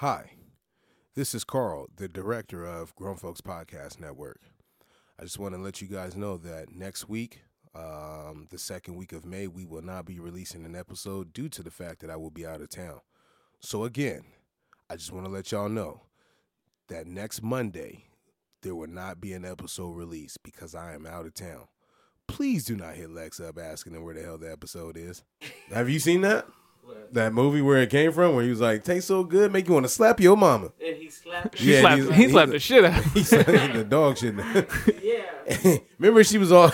Hi, this is Carl, the director of Grown Folks Podcast Network. I just want to let you guys know that next week, the second week of May, we will not be releasing an episode due to the fact that I will be out of town. So again, I just want to let y'all know that next Monday, there will not be an episode released because I am out of town. Please do not hit Lex up asking him where the hell the episode is. Have you seen that? What? That movie where it came from, where he was like, tastes so good, make you want to slap your mama. And he slapped her? He slapped the shit out. He slapped the dog shit. Yeah. Remember she was all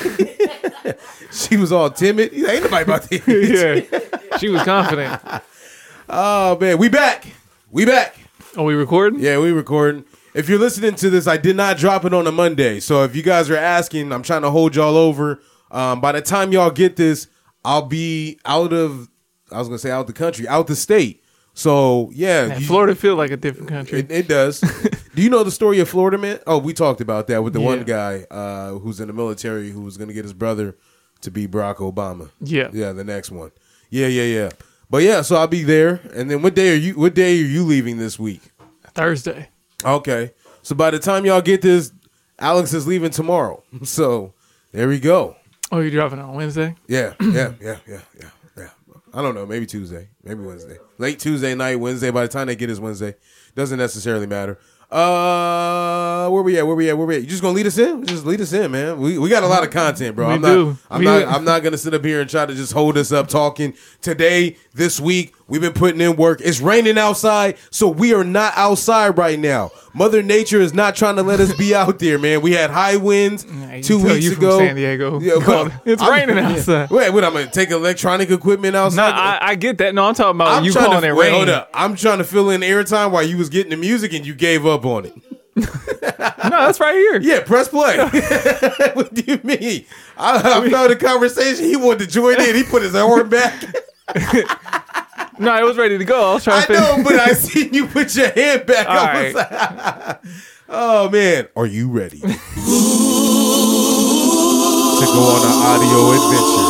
timid? He's like, ain't nobody about to Yeah. She was confident. Oh, man. We back. Are we recording? Yeah, we recording. If you're listening to this, I did not drop it on a Monday. So if you guys are asking, I'm trying to hold y'all over. By the time y'all get this, I'll be out the country, out the state. So, yeah. Man, Florida feel like a different country. It does. Do you know the story of Florida Man? Oh, we talked about that with the one guy who's in the military who was going to get his brother to be Barack Obama. Yeah. Yeah, the next one. Yeah. But, yeah, so I'll be there. And then what day are you leaving this week? Thursday. Okay. So by the time y'all get this, Alex is leaving tomorrow. So there we go. Oh, you're dropping on Wednesday? Yeah. I don't know. Maybe Tuesday. Maybe Wednesday. Late Tuesday night, Wednesday. By the time they get us Wednesday, doesn't necessarily matter. Where we at? You just gonna lead us in? Just lead us in, man. We got a lot of content, bro. I'm not gonna sit up here and try to just hold us up talking. Today, this week, we've been putting in work. It's raining outside, so we are not outside right now. Mother Nature is not trying to let us be out there, man. We had high winds 2 weeks ago. From San Diego. Yeah, it's raining outside. Wait, I'm gonna take electronic equiment outside? No, I get that. No, I'm talking about you calling it rain. Hold up. I'm trying to fill in airtime while you was getting the music and you gave up on it. No, that's right here. Yeah, press play. What do you mean? I felt the conversation. He wanted to join in. He put his arm back. No, I was ready to go. I know, but I seen you put your hand back. All right. Oh, man. Are you ready to go on an audio adventure?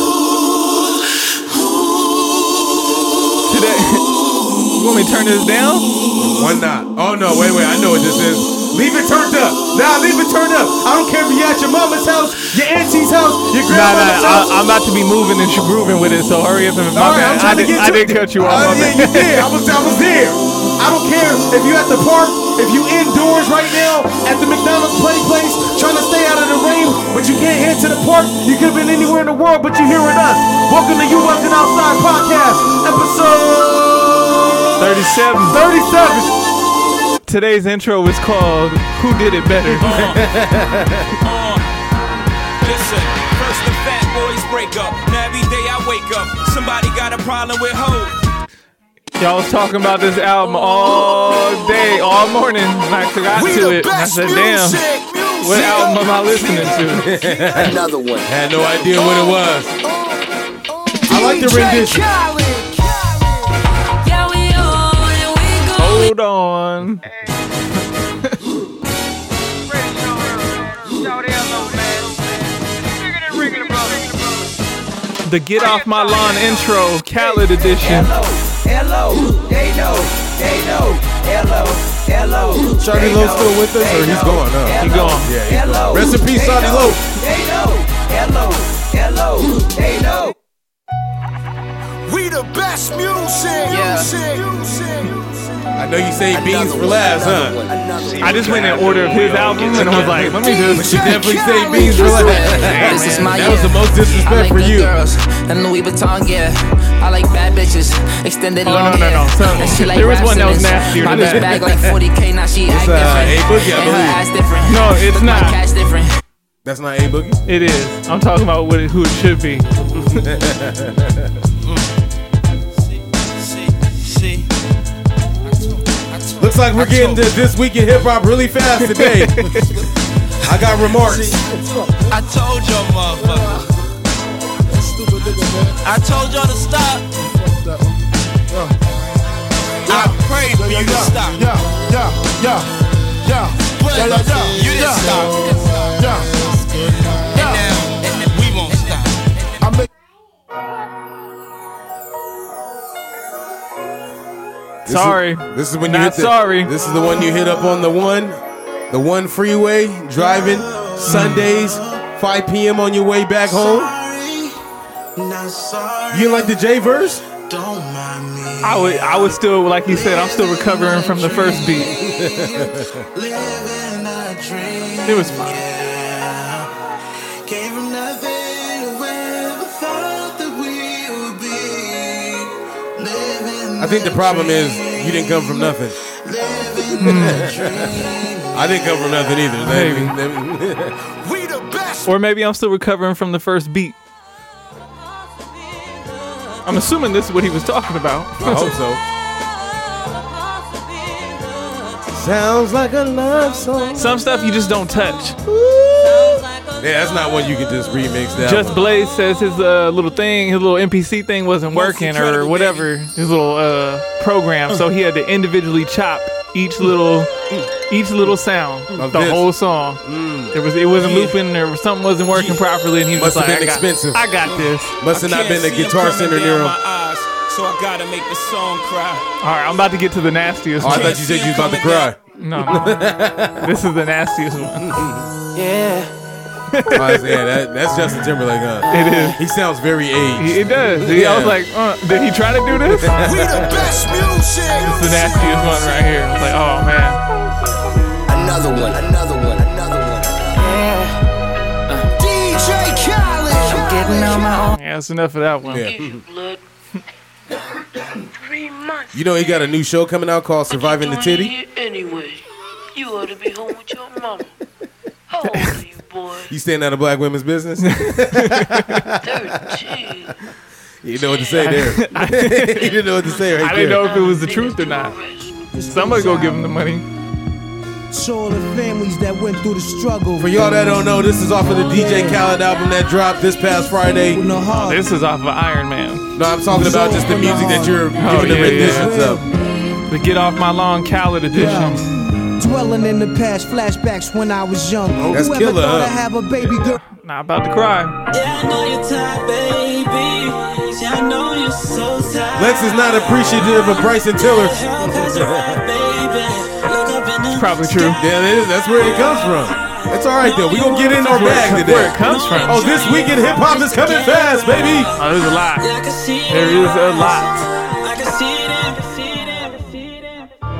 Today, you want me to turn this down? Why not? Oh, no. Wait. I know what this is. Leave it turned up. Nah, leave it turned up. I don't care if you're at your mama's house, your auntie's house, your grandmother's house. I'm about to be moving and grooving with it, so hurry up and my bad. I didn't cut you off. Yeah, you did. I was there. I don't care if you're at the park, if you indoors right now at the McDonald's play place trying to stay out of the rain, but you can't head to the park. You could have been anywhere in the world, but you're here with us. Welcome to You Wasn't Outside Podcast, episode 37. Today's intro is called Who Did It Better? Listen, first the fat boys break up. Now every day I wake up, somebody got a problem with hope. Y'all was talking about this album all day, all morning, and I got to it. And I said, damn, what album am I listening to? Another one. Had no idea what it was. I like the rendition. Hold on. The Get Off My Lawn intro, Khaled edition. Hello, they know. Shawty Low still with us, or he's gone? No. He's gone. Yeah, he's gone. Rest in peace, Shawty Low. Hello, they know. We the best music. I know you say beans for last, huh? I just went in order of his album and I was like, let me just. You definitely say beans for last. This is my That was the most disrespect I like for good you. girls and Louis Vuitton, yeah. I like bad bitches, extended long hair. No. And she like There was one that was Rhapsodies. nastier My than bitch that. bag like 40K, now she act A different. Boogie, I And her believe. ass different. No, it's But my not. cash different. That's not A Boogie? It is. I'm talking about who it should be. Looks like we're getting to This Week in Hip Hop really fast today. I got remarks. I told y'all, motherfucker. I told y'all to stop. I prayed for you to stop. But you didn't stop. And now we won't stop. Sorry. This is when you Not hit sorry. This is the one you hit up on the one freeway driving Sundays, 5 p.m. on your way back home. You like the J verse? I would still, like you said, I'm still recovering from the first beat. It was fine. I think the problem is you didn't come from nothing. I didn't come from nothing either. Or maybe I'm still recovering from the first beat. I'm assuming this is what he was talking about. I hope so. Sounds like a love song. Some stuff you just don't touch. Yeah, that's not one you can just remix that. Just one. Blaze says his little thing, his little NPC thing wasn't working or whatever, his little program, so he had to individually chop each little sound, the whole song. It wasn't looping, or something wasn't working properly, and he was Must have like, been expensive. I got this. Must have not been the Guitar Center near him. So I gotta make the song cry. All right, I'm about to get to the nastiest Oh, I one. thought you said you was about to cry. No. This is the nastiest one. Yeah. Yeah, that's Justin Timberlake, huh? It is. He sounds very aged. It does. I was like, did he try to do this? We the best music. It's the nastiest one right here. I was like, oh man. Another one. DJ Khaled. I'm getting on my own. Yeah, that's enough of that one. Yeah. Blood. 3 months. You know he got a new show coming out called Surviving the Titty? Here anyway, you ought to be home with your mama. How old are you, boy? You staying out of black women's business? 13. You know what to say there. You didn't know what to say right I didn't there. know if it was the truth or not. Somebody go give him the money. To all the families that went through the struggle. For y'all that don't know, this is off of the DJ Khaled album that dropped this past Friday. With no heart. This is off of Iron Man. No, I'm talking about just the music that you're giving the yeah, renditions yeah. of. The Get Off My Lawn Khaled edition. Dwelling in the past, flashbacks when I was young. That's Whoever killer, thought huh? I'd have a baby girl? Not about to cry. Yeah, I know you're tired, baby. Yeah, I know you're so tired. Lex is not appreciative of Bryson Tiller. It's probably true. Yeah, it is. That's where it comes from. It's all right though. We gonna get in our bag today. Where it comes from. Oh, this week in hip hop is coming fast, baby. Oh, there's a lot. Yeah, I can see it. There is a lot. I can see it. I can see it. I can see it.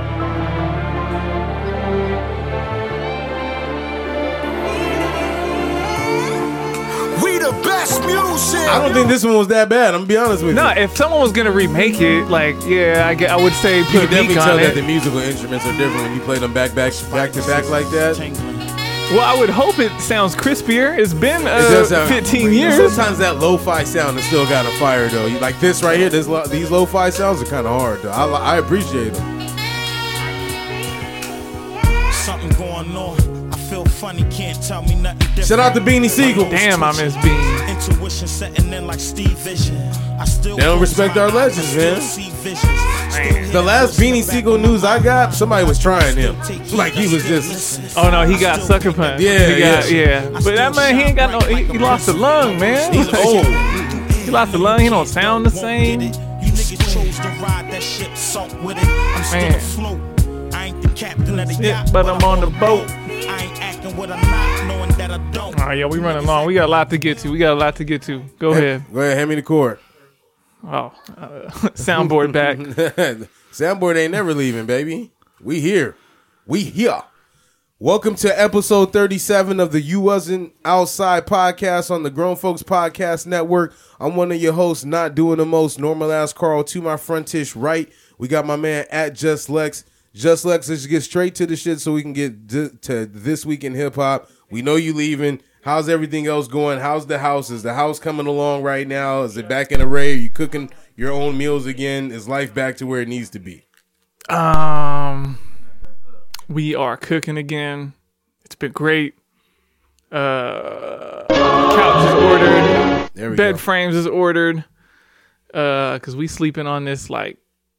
We the best music. I don't think this one was that bad. I'm gonna be honest with you. No, if someone was gonna remake it, like, yeah, I would say You put can a definitely beak tell on that the it. musical instruments are different when you play them back to back like that. Well, I would hope it sounds crispier. It's been It does sound- 15 years. Sometimes that lo-fi sound is still got a fire though. Like this right here, these lo-fi sounds are kind of hard though. I appreciate them. Something going on. I feel funny, can't tell me nothing different. Shout out to Beanie Siegel. Damn, I miss Bean. Intuition setting in like Steve Vision. I still They don't respect our legends, man. The last Beanie Siegel news I got, somebody was trying him. Like he was just. Oh no, he got sucker punched. Yeah. But that man, he ain't got no. He lost a lung, man. He's old. He lost a lung. He don't sound the same. You niggas chose to ride that ship, sunk with it. I'm still Man. afloat. I ain't the captain of the Yeah, yacht, but I'm on the boat. I ain't acting what I'm not, knowing that I don't. All right, yeah, we running long. We got a lot to get to. Go ahead. Go ahead, hand me the cord. Oh, soundboard back. Soundboard ain't never leaving, baby. We here. Welcome to episode 37 of the You Wasn't Outside podcast on the Grown Folks Podcast Network. I'm one of your hosts, not doing the most, normal ass Carl. To my frontish right, we got my man at Just Lex. Just Lex, let's get straight to the shit so we can get to this week in hip hop. We know you leaving. How's everything else going? How's the house? Is the house coming along right now? Is it back in array? Are you cooking your own meals again? Is life back to where it needs to be? We are cooking again. It's been great. Couch is ordered. There we Bed go. frames is ordered. Cause we sleeping on this like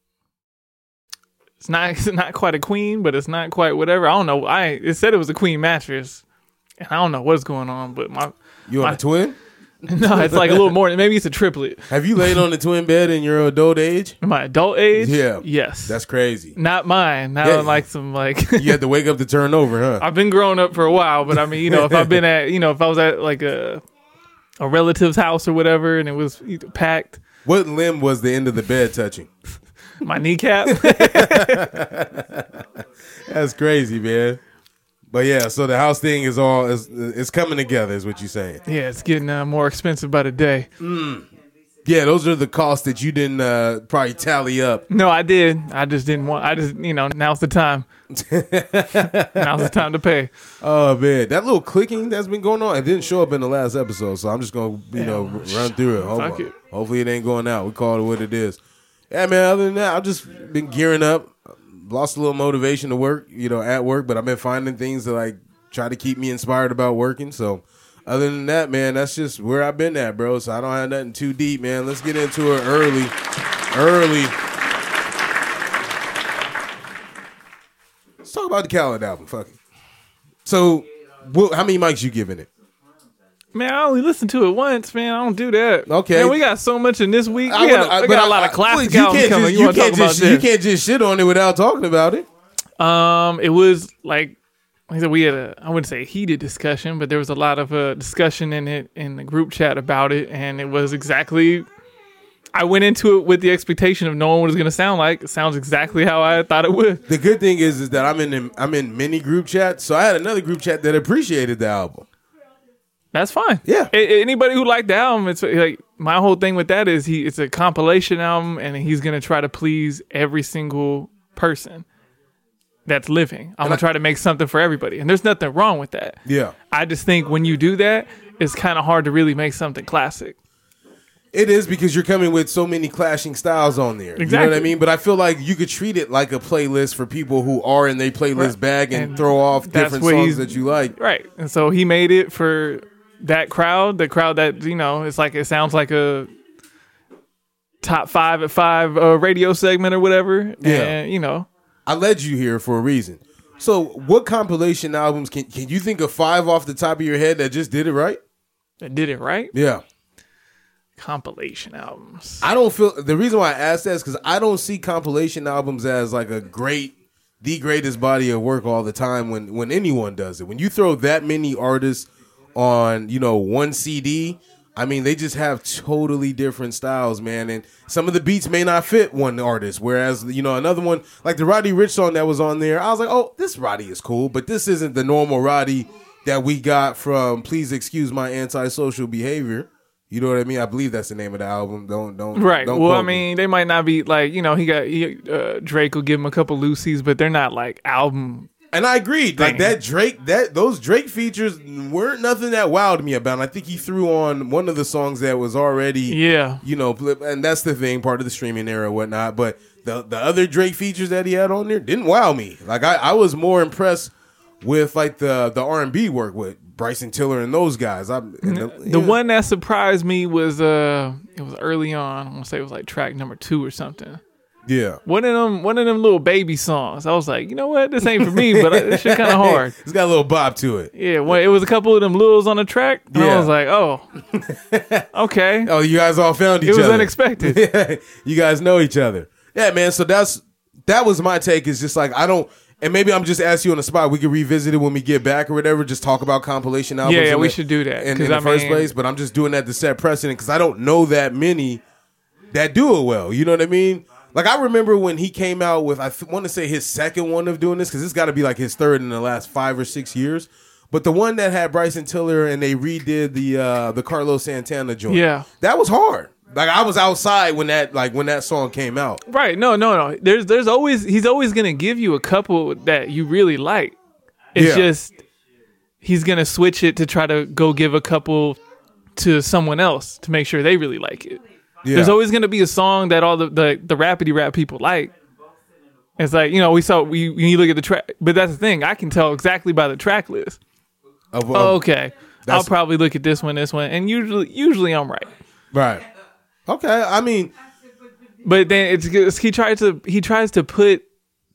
it's not quite a queen, but it's not quite whatever. I don't know. It said it was a queen mattress, and I don't know what's going on. But You on a twin? No, it's like a little more. Maybe it's a triplet. Have you laid on the twin bed in your adult age? In my adult age? Yeah. Yes. That's crazy. Not mine. Not like some like. You had to wake up to turn over, huh? I've been growing up for a while, but I mean, if I've been at, if I was at like a relative's house or whatever, and it was packed. What limb was the end of the bed touching? My kneecap. That's crazy, man. But yeah, so the house thing is it's coming together, is what you're saying. Yeah, it's getting more expensive by the day. Yeah, those are the costs that you didn't probably tally up. No, I did. I just didn't want. Now's the time. Now's the time to pay. Oh man, that little clicking that's been going on, it didn't show up in the last episode, so I'm just gonna run through it. Hopefully it ain't going out. We call it what it is. Yeah, man. Other than that, I've just been gearing up. Lost a little motivation to work, at work, but I've been finding things that like try to keep me inspired about working. So other than that, man, that's just where I've been at, bro. So I don't have nothing too deep, man. Let's get into it early. Let's talk about the Khaled album. Fuck it. So how many mics you giving it? Man, I only listened to it once, man. I don't do that. Okay. Man, we got so much in this week. We got a lot of classic albums coming. You want to talk about this? You can't just shit on it without talking about it. It was like I said, we had I wouldn't say heated discussion, but there was a lot of discussion in the group chat about it, and it was exactly. I went into it with the expectation of knowing what it's going to sound like. It sounds exactly how I thought it would. The good thing is that I'm in many group chats, so I had another group chat that appreciated the album. That's fine. Yeah. Anybody who liked the album, it's like my whole thing with that is it's a compilation album, and he's gonna try to please every single person that's living. I'm gonna try to make something for everybody, and there's nothing wrong with that. Yeah. I just think when you do that, it's kind of hard to really make something classic. It is because you're coming with so many clashing styles on there. Exactly. You know what I mean? But I feel like you could treat it like a playlist for people who are in their playlist bag and throw off different songs that you like. Right. And so he made it for that crowd, the crowd that, it's like, it sounds like a top 5 at 5 radio segment or whatever. Yeah. And, I led you here for a reason. So what compilation albums can you think of 5 off the top of your head that just did it right? That did it right? Yeah. Compilation albums. I don't feel the reason why I asked that is because I don't see compilation albums as like the greatest body of work all the time when anyone does it. When you throw that many artists on, one CD, I mean, they just have totally different styles, man. And some of the beats may not fit one artist. Whereas, another one, like the Roddy Ricch song that was on there, I was like, oh, this Roddy is cool, but this isn't the normal Roddy that we got from Please Excuse My Antisocial Behavior. You know what I mean? I believe that's the name of the album. Don't right. Don't well, I me. mean, they might not be like, Drake will give him a couple Lucy's, but they're not like album. And I agreed. Like those Drake features weren't nothing that wowed me about. And I think he threw on one of the songs that was already, and that's the thing, part of the streaming era and whatnot. But the other Drake features that he had on there didn't wow me. Like I was more impressed with like the R&B work with Bryson Tiller and those guys. The one that surprised me was it was early on. I want to say it was like track number 2 or something. Yeah, one of them little baby songs. I was like, you know what, this ain't for me, but this shit kind of hard. It's got a little bop to it. Yeah, it was a couple of them littles on the track. And I was like, oh, okay. Oh, you guys all found each other. It was unexpected. Yeah, you guys know each other. Yeah, man. So that was my take. Is just like I don't. And maybe I'm just asking you on the spot. We could revisit it when we get back or whatever. Just talk about compilation albums. Yeah, we should do that in the first place. But I'm just doing that to set precedent because I don't know that many that do it well. You know what I mean? Like I remember when he came out with, I want to say his second one of doing this because it's got to be like his third in the last 5 or 6 years. But the one that had Bryson Tiller and they redid the Carlos Santana joint. Yeah, that was hard. Like I was outside when that song came out. Right. No. There's always he's always gonna give you a couple that you really like. It's just he's gonna switch it to try to go give a couple to someone else to make sure they really like it. Yeah. There's always gonna be a song that all the rapidy rap people like. It's like, when you look at the track, but that's the thing, I can tell exactly by the track list. Okay. I'll probably look at this one, and usually I'm right. Right. Okay, I mean, but then he tries to put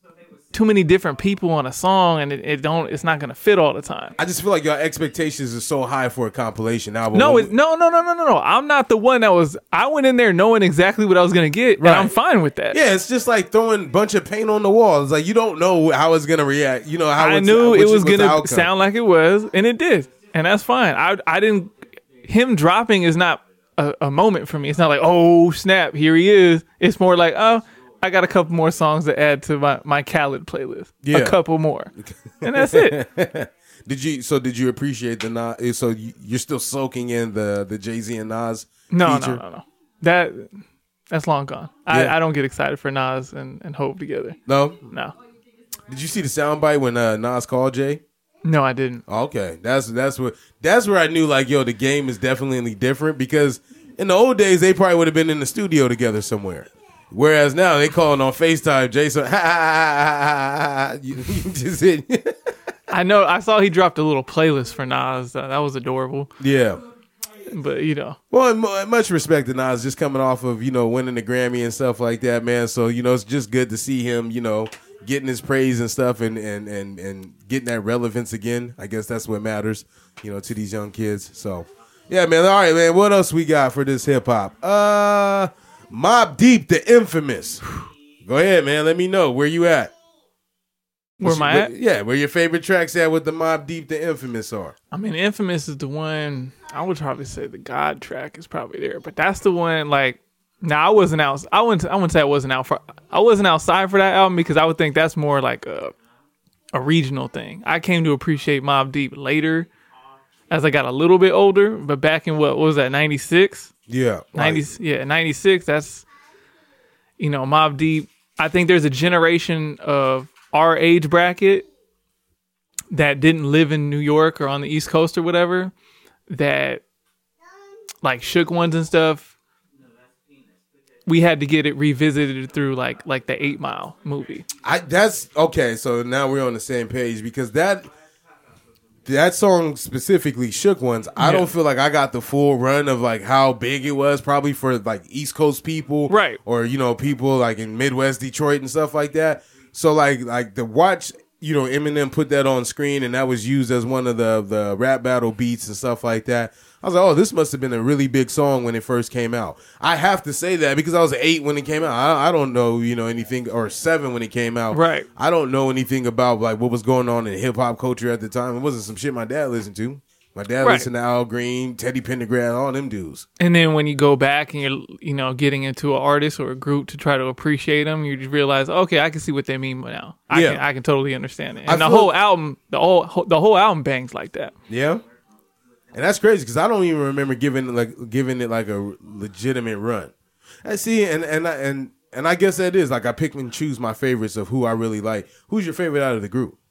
too many different people on a song, and it's not gonna fit all the time. I just feel like your expectations are so high for a compilation album. No. I'm not the one that was. I went in there knowing exactly what I was gonna get, Right. and I'm fine with that. Yeah, it's just like throwing a bunch of paint on the wall. It's like you don't know how it's gonna react. You know how I knew it was gonna sound like it was, and it did, and that's fine. I didn't. Him dropping is not a moment for me. It's not like, oh snap, here he is. It's more like, oh, I got a couple more songs to add to my Khaled playlist. Yeah. A couple more, and that's it. Did you appreciate the Nas? So you're still soaking in the Jay-Z and Nas No. feature? That's long gone. Yeah. I don't get excited for Nas and Hope together. No. Did you see the soundbite when Nas called Jay? No, I didn't. Okay, that's where I knew like, yo, the game is definitely different, because in the old days they probably would have been in the studio together somewhere. Whereas now they calling on FaceTime. Jason, you just hit. I know. I saw he dropped a little playlist for Nas. That was adorable. Yeah. But, Well, much respect to Nas, just coming off of, winning the Grammy and stuff like that, man. So, it's just good to see him, getting his praise and stuff and getting that relevance again. I guess that's what matters, to these young kids. So, yeah, man. All right, man. What else we got for this hip hop? Mobb Deep, the infamous. Go ahead, man. Let me know where you at. Where am I at? Yeah, where your favorite tracks at with the Mobb Deep, the infamous are. I mean, Infamous is the one. I would probably say the God track is probably there, but that's the one. Like, I wasn't out. I wouldn't say I wasn't out for. I wasn't outside for that album, because I would think that's more like a regional thing. I came to appreciate Mobb Deep later, as I got a little bit older. But back in what was that, 96? Yeah, 96. That's Mobb Deep. I think there's a generation of our age bracket that didn't live in New York or on the East Coast or whatever, that like Shook Ones and stuff, we had to get it revisited through like the 8 Mile movie. That's okay. So now we're on the same page, because that song specifically, Shook Ones, I don't feel like I got the full run of like how big it was, probably for like East Coast people, right? Or people like in Midwest Detroit and stuff like that. So like the watch, Eminem put that on screen, and that was used as one of the rap battle beats and stuff like that. I was like, oh, this must have been a really big song when it first came out. I have to say that because I was 8 when it came out. I don't know, anything, or 7 when it came out. Right. I don't know anything about like what was going on in hip hop culture at the time. It wasn't some shit my dad listened to. My dad listened to Al Green, Teddy Pendergrass, all them dudes. And then when you go back and you're, getting into an artist or a group to try to appreciate them, you just realize, okay, I can see what they mean now. I can totally understand it. And the whole album bangs like that. Yeah. And that's crazy, because I don't even remember giving it like a legitimate run. I see, and I guess that is like I pick and choose my favorites of who I really like. Who's your favorite out of the group?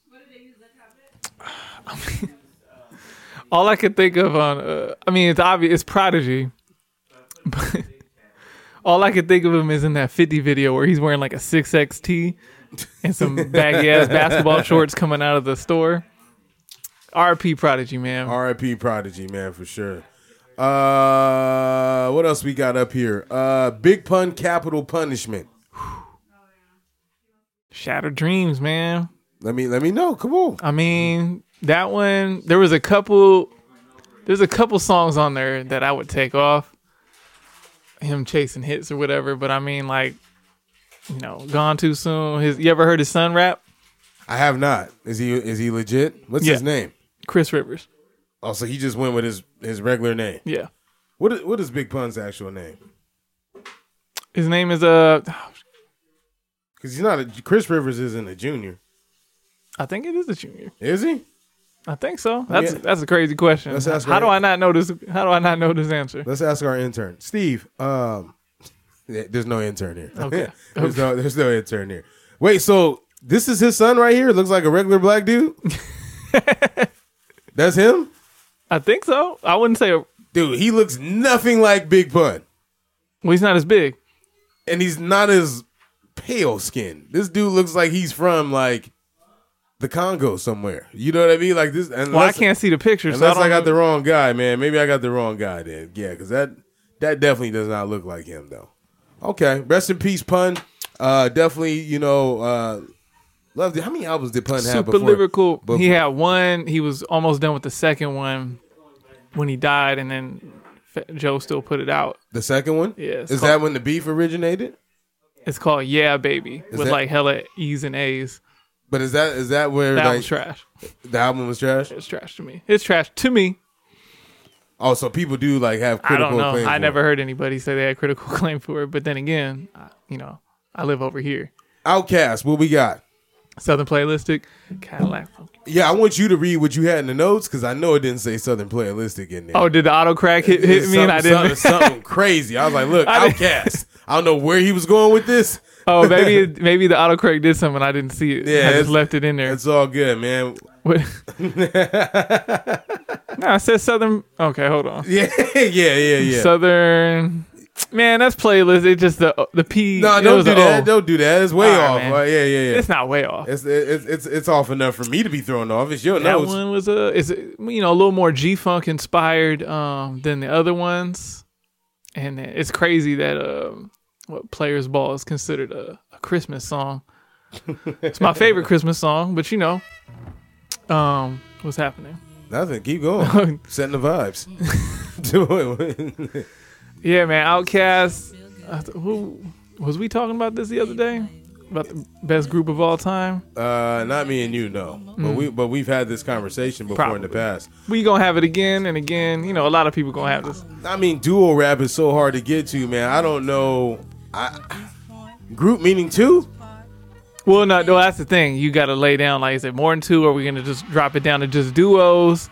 All I could think of it's obvious, it's Prodigy. But all I could think of him is in that 50 video where he's wearing like a 6X tee and some baggy ass basketball shorts coming out of the store. R.I.P. Prodigy, man. R.I.P. Prodigy, man, for sure. What else we got up here? Big Pun, Capital Punishment. Shattered Dreams, man. Let me know. Come on. I mean, that one. There's a couple songs on there that I would take off. Him chasing hits or whatever, but I mean, like, Gone Too Soon. You ever heard his son rap? I have not. Is he legit? What's his name? Chris Rivers. Oh, so he just went with his regular name. Yeah. What is Big Pun's actual name? His name is because he's not Chris Rivers isn't a junior. I think it is a junior. Is he? I think so. That's a crazy question. How do I not know this answer? Let's ask our intern, Steve. There's no intern here. Okay. There's no intern here. Wait, so this is his son right here? Looks like a regular black dude? That's him? I think so. I wouldn't say dude, he looks nothing like Big Pun. Well, he's not as big. And he's not as pale skinned. This dude looks like he's from like the Congo somewhere. You know what I mean? Like this. I can't see the picture. Unless I got the wrong guy, man. Maybe I got the wrong guy then. Yeah, because that definitely does not look like him though. Okay, rest in peace, Pun. Definitely, Loved it. How many albums did Pun have Super before? lyrical. He had one. He was almost done with the second one when he died, and then Joe still put it out. The second one? Yeah. Is that when the beef originated? It's called Yeah Baby with like hella E's and A's. But is that where that like, was trash? The album was trash? It's trash to me. It's trash to me. Oh, so people do like have critical I don't know. acclaim I for never it. heard anybody say they had critical acclaim for it. But then again, I live over here. Outkast, what we got? Southern Playalistic, Cadillac. Yeah, I want you to read what you had in the notes because I know it didn't say Southern Playalistic in there. Oh, did the auto crack hit me and I didn't? Something crazy. I was like, look, Outkast. I don't know where he was going with this. Oh, maybe the autocorrect did something. I didn't see it. Yeah, I just left it in there. It's all good, man. What? No, I said Southern. Okay, hold on. Yeah. Southern. Man, that's playlist. It's just the P. No, don't do that. Don't do that. It's way off. Yeah. It's not way off. It's off enough for me to be thrown off. It's your that notes. one was a little more G-Funk inspired than the other ones, and it's crazy that what Players Ball is considered a Christmas song. It's my favorite Christmas song, but what's happening? Nothing. Keep going. Setting the vibes. Do it. Yeah, man. Outkast. Who was we talking about this the other day? About the best group of all time? Not me and you, no. But we've had this conversation before in the past. We gonna have it again and again. A lot of people gonna have this. I mean, duo rap is so hard to get to, man. I don't know. Group meaning two? Well, no, that's the thing. You got to lay down, like, is it more than two, or are we going to just drop it down to just duos?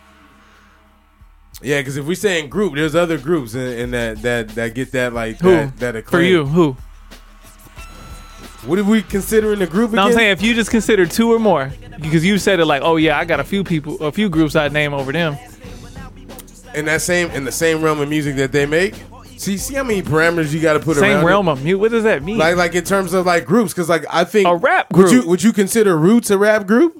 Yeah, because if we're saying group, there's other groups in that get that, like, who? that acclaim. For you, who? What are we considering a group again? No, I'm saying if you just consider two or more, because you said it like, oh, yeah, I got a few groups I'd name over them. In the same realm of music that they make? See how many parameters you got to put around same realm of music. What does that mean? Like in terms of like groups, because like I think a rap group. Would you consider Roots a rap group?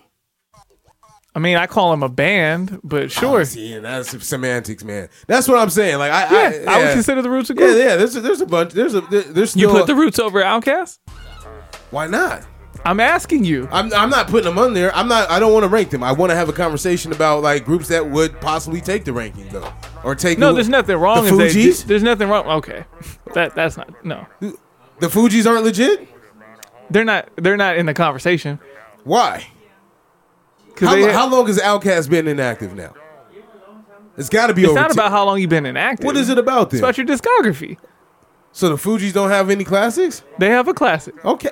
I mean, I call them a band, but sure. See, that's semantics, man. That's what I'm saying. Like I would consider the Roots a group. Yeah. There's a bunch. There's still, you put the Roots over Outkast? Why not? I'm asking you. I'm not putting them on there. I don't want to rank them. I want to have a conversation about like groups that would possibly take the ranking though, or take. No, there's nothing wrong. The Fugees? There's nothing wrong. Okay, that's not no. The Fugees aren't legit. They're not in the conversation. Why? How long has Outkast been inactive now? It's got to be. It's over not about how long you've been inactive. What is it about then? It's about your discography. So the Fugees don't have any classics? They have a classic. Okay.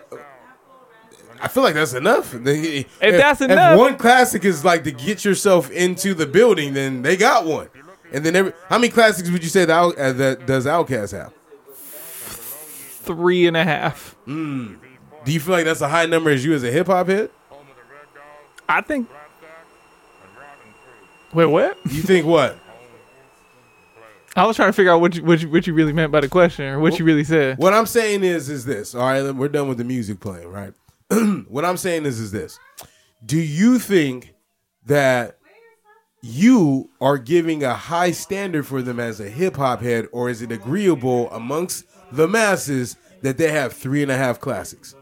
I feel like that's enough. If that's enough. If one classic is like to get yourself into the building, then they got one. And then how many classics would you say that does Outkast have? 3.5. Do you feel like that's a high number as you as a hip hop head? I think. Wait, what? You think what? I was trying to figure out what you really meant by the question, or what you really said. What I'm saying is this. All right, we're done with the music playing, right? What I'm saying is this. Do you think that you are giving a high standard for them as a hip hop head, or is it agreeable amongst the masses that they have 3.5 classics?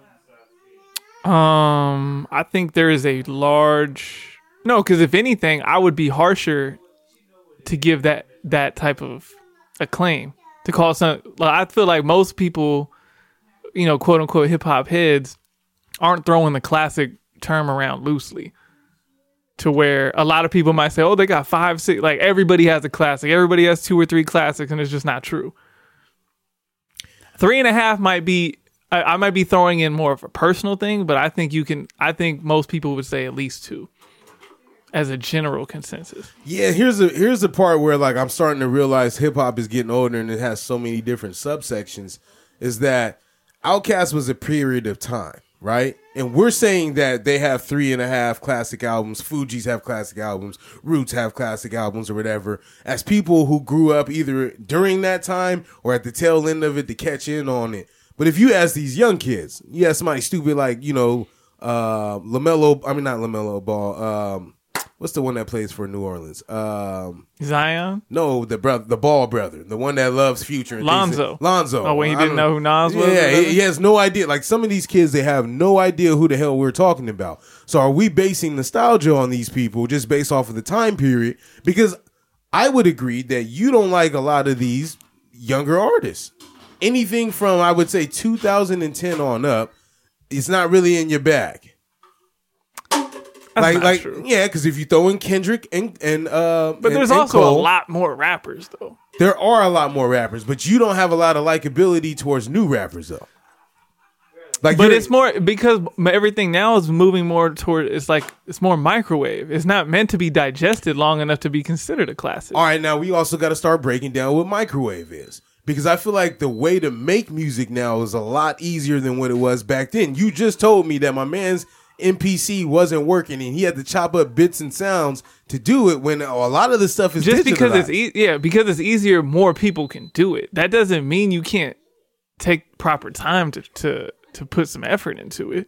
I think there is a large because if anything, I would be harsher to give that type of acclaim, to call something. Like, I feel like most people, quote unquote hip hop heads, aren't throwing the classic term around loosely, to where a lot of people might say, oh, they got 5, 6, like everybody has a classic, everybody has 2 or 3 classics, and it's just not true. 3.5 might be, I might be throwing in more of a personal thing, but I think most people would say at least 2 as a general consensus. Yeah, here's the part where like I'm starting to realize hip hop is getting older and it has so many different subsections, is that Outkast was a period of time, right? And we're saying that they have 3.5 classic albums, Fugees have classic albums, Roots have classic albums or whatever, as people who grew up either during that time or at the tail end of it to catch in on it. But if you ask these young kids, you ask somebody stupid like, LaMelo, I mean not LaMelo Ball, What's the one that plays for New Orleans? Zion? No, the Ball brother, the one that loves Future. And Lonzo. Lonzo. Oh, when he didn't know who Nas was? Yeah, he has no idea. Like some of these kids, they have no idea who the hell we're talking about. So are we basing nostalgia on these people just based off of the time period? Because I would agree that you don't like a lot of these younger artists. Anything from, I would say, 2010 on up, it's not really in your bag. That's not true. Yeah, because if you throw in Kendrick and but there's and also Cole, a lot more rappers though. There are a lot more rappers, but you don't have a lot of likability towards new rappers though. Like, but it's more because everything now is moving more toward. It's more microwave. It's not meant to be digested long enough to be considered a classic. All right, now we also got to start breaking down what microwave is. Because I feel like the way to make music now is a lot easier than what it was back then. You just told me that my man's MPC wasn't working and he had to chop up bits and sounds to do it when a lot of the stuff is just because digitalized. because it's easier, more people can do it. That doesn't mean you can't take proper time to put some effort into it.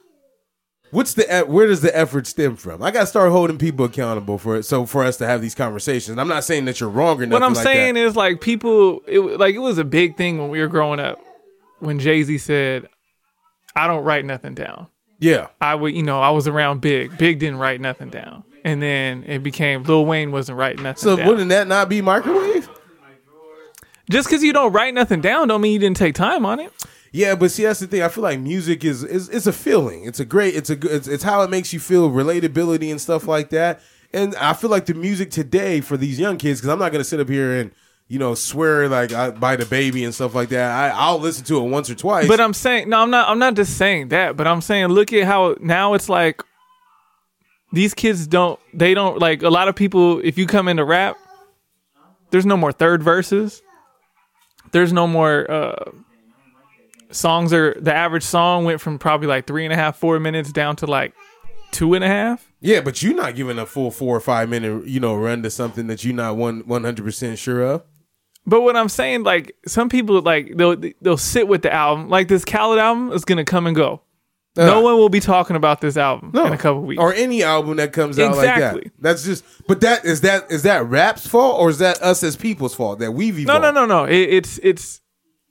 Where does the effort stem from? I got to start holding people accountable for it. So for us to have these conversations, I'm not saying that you're wrong or nothing. What I'm like saying that. is like people, it was a big thing when we were growing up when Jay-Z said, "I don't write nothing down." Yeah, I was around Big. Big didn't write nothing down, and then it became Lil Wayne wasn't writing nothing down. So wouldn't that not be microwave? Just because you don't write nothing down, don't mean you didn't take time on it. Yeah, but see, that's the thing. I feel like music is a feeling. It's how it makes you feel, relatability and stuff like that. And I feel like the music today for these young kids, because I'm not going to sit up here and swear like by the baby and stuff like that. I'll listen to it once or twice. But I'm saying I'm not just saying that. But I'm saying look at how now it's like these kids don't like a lot of people. If you come into rap, there's no more third verses. There's no more. Songs the average song went from probably like 3.5, 4 minutes down to like 2.5. Yeah, but you're not giving a full 4 or 5 minute, run to something that you're not 100% sure of. But what I'm saying, like some people like they'll sit with the album. Like this Khaled album is gonna come and go. No one will be talking about this album in a couple weeks. Or any album that comes out like that. That's just. But is that rap's fault or is that us as people's fault that we've evolved? No. It's.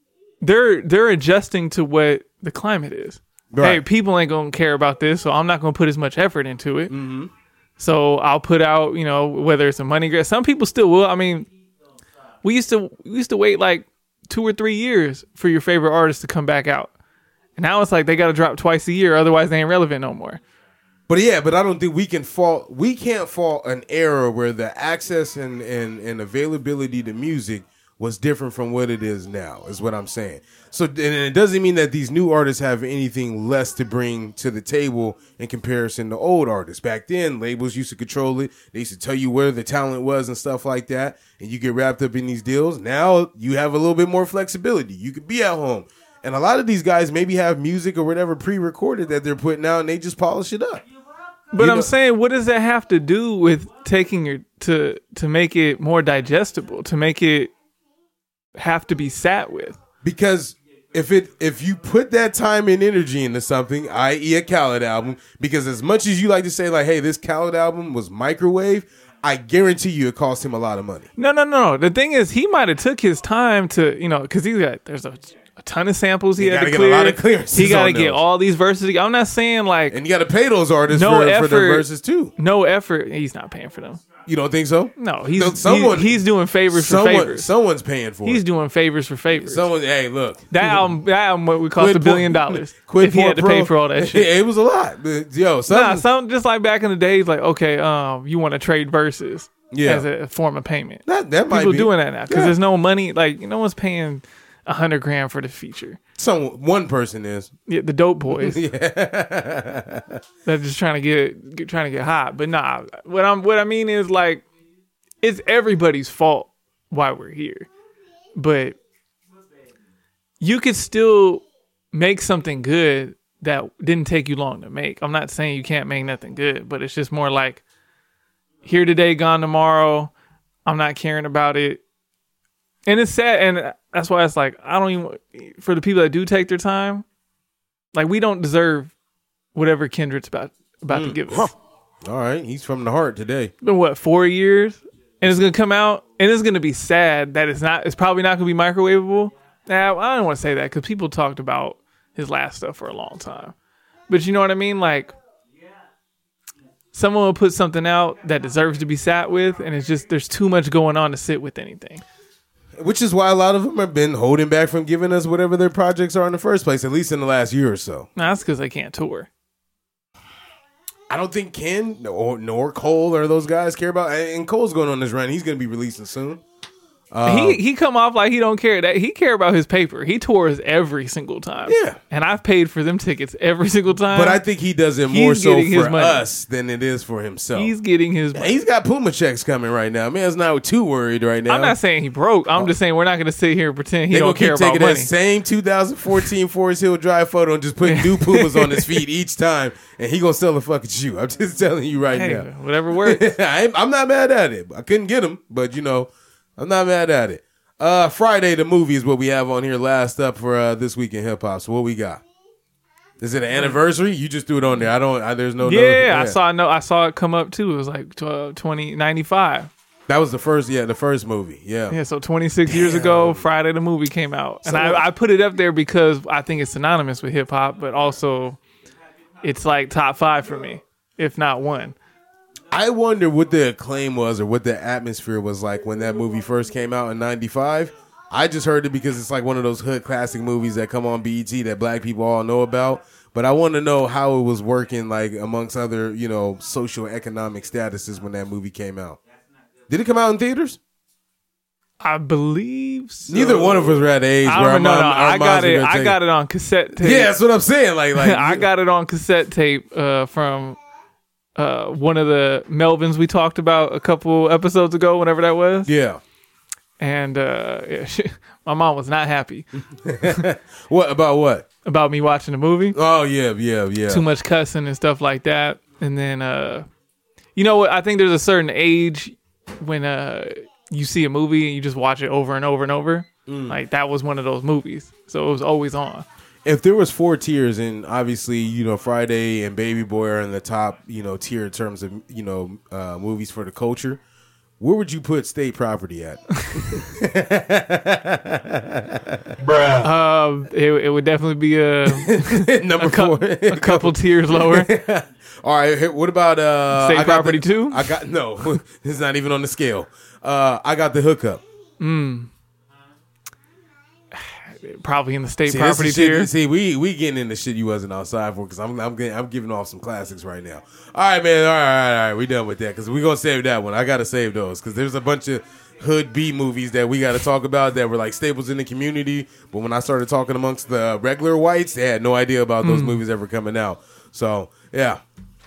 They're adjusting to what the climate is. Right. Hey, people ain't gonna care about this, so I'm not gonna put as much effort into it. Mm-hmm. So I'll put out, whether it's a money grab. Some people still will. I mean, we used to wait like 2 or 3 years for your favorite artist to come back out, and now it's like they got to drop twice a year, otherwise they ain't relevant no more. But I don't think we can't fault an era where the access and availability to music was different from what it is now, is what I'm saying. So, and it doesn't mean that these new artists have anything less to bring to the table in comparison to old artists. Back then, labels used to control it. They used to tell you where the talent was and stuff like that, and you get wrapped up in these deals. Now, you have a little bit more flexibility. You could be at home. And a lot of these guys maybe have music or whatever pre-recorded that they're putting out, and they just polish it up. But I'm saying, what does that have to do with taking to make it more digestible, to make it have to be sat with? Because if you put that time and energy into something, i.e. a Khaled album, because as much as you like to say like, hey, this Khaled album was microwave, I guarantee you it cost him a lot of money. No. The thing is, he might have took his time to, because there's a ton of samples he had to clear. A lot of clearances. He got to get all these verses. I'm not saying like, and you got to pay those artists for their verses too. No effort. He's not paying for them. You don't think so? No, he's doing favors for favors. Someone's paying for it. He's doing favors for favors. Hey, look. That album what would cost $1 billion if he had to pay for all that shit. It was a lot. But, some just like back in the days, like, okay, you want to trade verses as a form of payment. That might be. People doing that now because there's no money. Like, no one's paying $100,000 for the feature. One person is. Yeah, the dope boys. They're just trying to get hot. But nah, what I mean is like, it's everybody's fault why we're here. But you could still make something good that didn't take you long to make. I'm not saying you can't make nothing good, but it's just more like here today, gone tomorrow. I'm not caring about it. And it's sad, and that's why it's like, I don't even, for the people that do take their time, like we don't deserve whatever Kendrick's about to give us. All right, he's from the heart today. Been what, 4 years? And it's gonna come out, and it's gonna be sad that it's probably not gonna be microwavable. Now, I don't want to say that because people talked about his last stuff for a long time. But you know what I mean? Like, someone will put something out that deserves to be sat with, and it's just, there's too much going on to sit with anything. Which is why a lot of them have been holding back from giving us whatever their projects are in the first place, at least in the last year or so. No, that's because they can't tour. I don't think Ken nor Cole or those guys care about. And Cole's going on this run. He's going to be releasing soon. He come off like he don't care. That he care about his paper. He tours every single time. Yeah, and I've paid for them tickets every single time. But I think he does it more so for us than it is for himself. He's getting his money. He's got Puma checks coming right now. Man's not too worried right now. I'm not saying he broke. I'm just saying we're not going to sit here and pretend he don't care about money. They're going to keep taking that same 2014 Forest Hill Drive photo and just putting new Pumas on his feet each time, and he going to sell a fucking shoe. I'm just telling you right now. Whatever works. I'm not mad at it. I couldn't get him, but I'm not mad at it. Friday the movie is what we have on here last up for this week in hip hop. So what we got? Is it an anniversary? You just threw it on there. There's no. Yeah, I saw it come up too. It was like 2095. That was the first movie. Yeah. Yeah. So 26 years ago, Friday the movie came out, and I put it up there because I think it's synonymous with hip hop, but also it's like top 5 for me, if not 1. I wonder what the acclaim was or what the atmosphere was like when that movie first came out in 95. I just heard it because it's like one of those hood classic movies that come on BET that black people all know about. But I want to know how it was working like amongst other, socioeconomic statuses when that movie came out. Did it come out in theaters? I believe so. Neither one of us were at the age where our moms I got it on cassette tape. Yeah, that's what I'm saying. Like I got it on cassette tape from one of the Melvins we talked about a couple episodes ago, whenever that was. Yeah. And my mom was not happy. What? About what? About me watching the movie. Oh, yeah. Too much cussing and stuff like that. And then, you know what? I think there's a certain age when you see a movie and you just watch it over and over and over. Like, that was one of those movies. So it was always on. If there was 4 tiers, and obviously, Friday and Baby Boy are in the top, tier in terms of, movies for the culture, where would you put State Property at? Bruh. It would definitely be number 4. A couple tiers lower. All right, what about State Property 2? No, it's not even on the scale. I got The Hookup. Probably in the State Property tier. See, we getting into shit you wasn't outside for because I'm giving off some classics right now. All right, man. All right. We done with that because we're gonna save that one. I gotta save those because there's a bunch of hood B movies that we got to talk about that were like staples in the community. But when I started talking amongst the regular whites, they had no idea about those movies ever coming out. So yeah.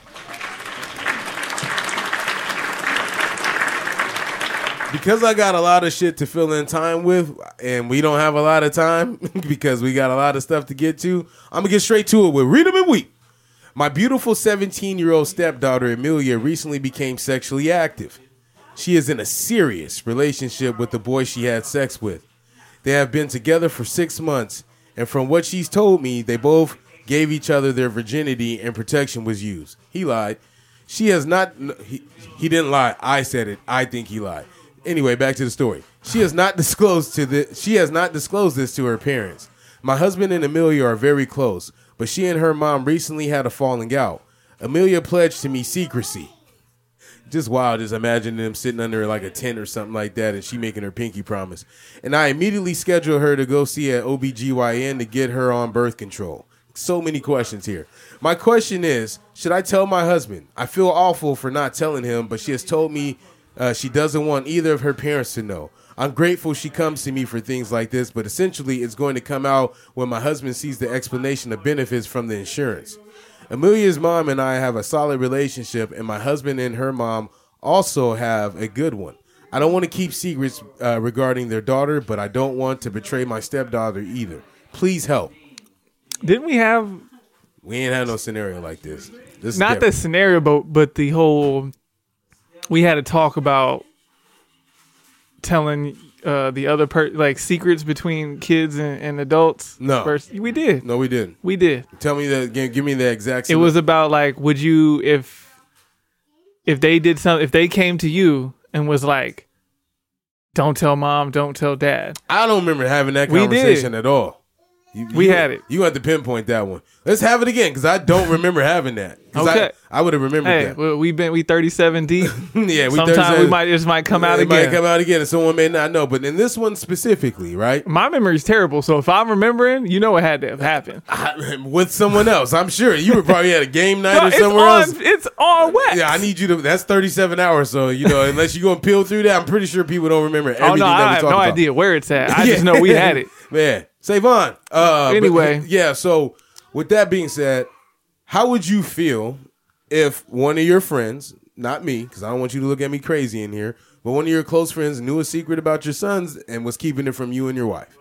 Because I got a lot of shit to fill in time with, and we don't have a lot of time because we got a lot of stuff to get to, I'm going to get straight to it with Read 'em and Weep. My beautiful 17-year-old stepdaughter, Amelia, recently became sexually active. She is in a serious relationship with the boy she had sex with. They have been together for 6 months, and from what she's told me, they both gave each other their virginity and protection was used. He lied. She has not... He didn't lie. I said it. I think he lied. Anyway, back to the story. She has not disclosed this to her parents. My husband and Amelia are very close, but she and her mom recently had a falling out. Amelia pledged to me secrecy. Just wild, just imagining them sitting under like a tent or something like that and she making her pinky promise. And I immediately scheduled her to go see an OBGYN to get her on birth control. So many questions here. My question is, should I tell my husband? I feel awful for not telling him, but she has told me she doesn't want either of her parents to know. I'm grateful she comes to me for things like this, but essentially it's going to come out when my husband sees the explanation of benefits from the insurance. Amelia's mom and I have a solid relationship, and my husband and her mom also have a good one. I don't want to keep secrets regarding their daughter, but I don't want to betray my stepdaughter either. Please help. Didn't we have... We ain't had no scenario like this. This is not different. the scenario, but the whole... We had to talk about telling the other secrets between kids and adults. No, we did. No, we didn't. We did. Tell me that. Give me the exact. It was about like, would you if if they did something, if they came to you and was like, don't tell mom, don't tell dad. I don't remember having that conversation at all. We had it. You have to pinpoint that one. Let's have it again because I don't remember having that. Okay, I would have remembered that. Well, we 37 deep. Yeah, sometimes it might come out again. It might come out again, and someone may not know. But in this one specifically, right? My memory is terrible, so if I'm remembering, you know it had to have happened with someone else. I'm sure you were probably at a game night or somewhere else. It's on wax. Yeah, I need you to. That's 37 hours, so unless you're gonna peel through that, I'm pretty sure people don't remember everything. I have no idea where it's at. I just know we had it. Man, Savon. Anyway, So with that being said, how would you feel if one of your friends, not me, because I don't want you to look at me crazy in here, but one of your close friends knew a secret about your sons and was keeping it from you and your wife?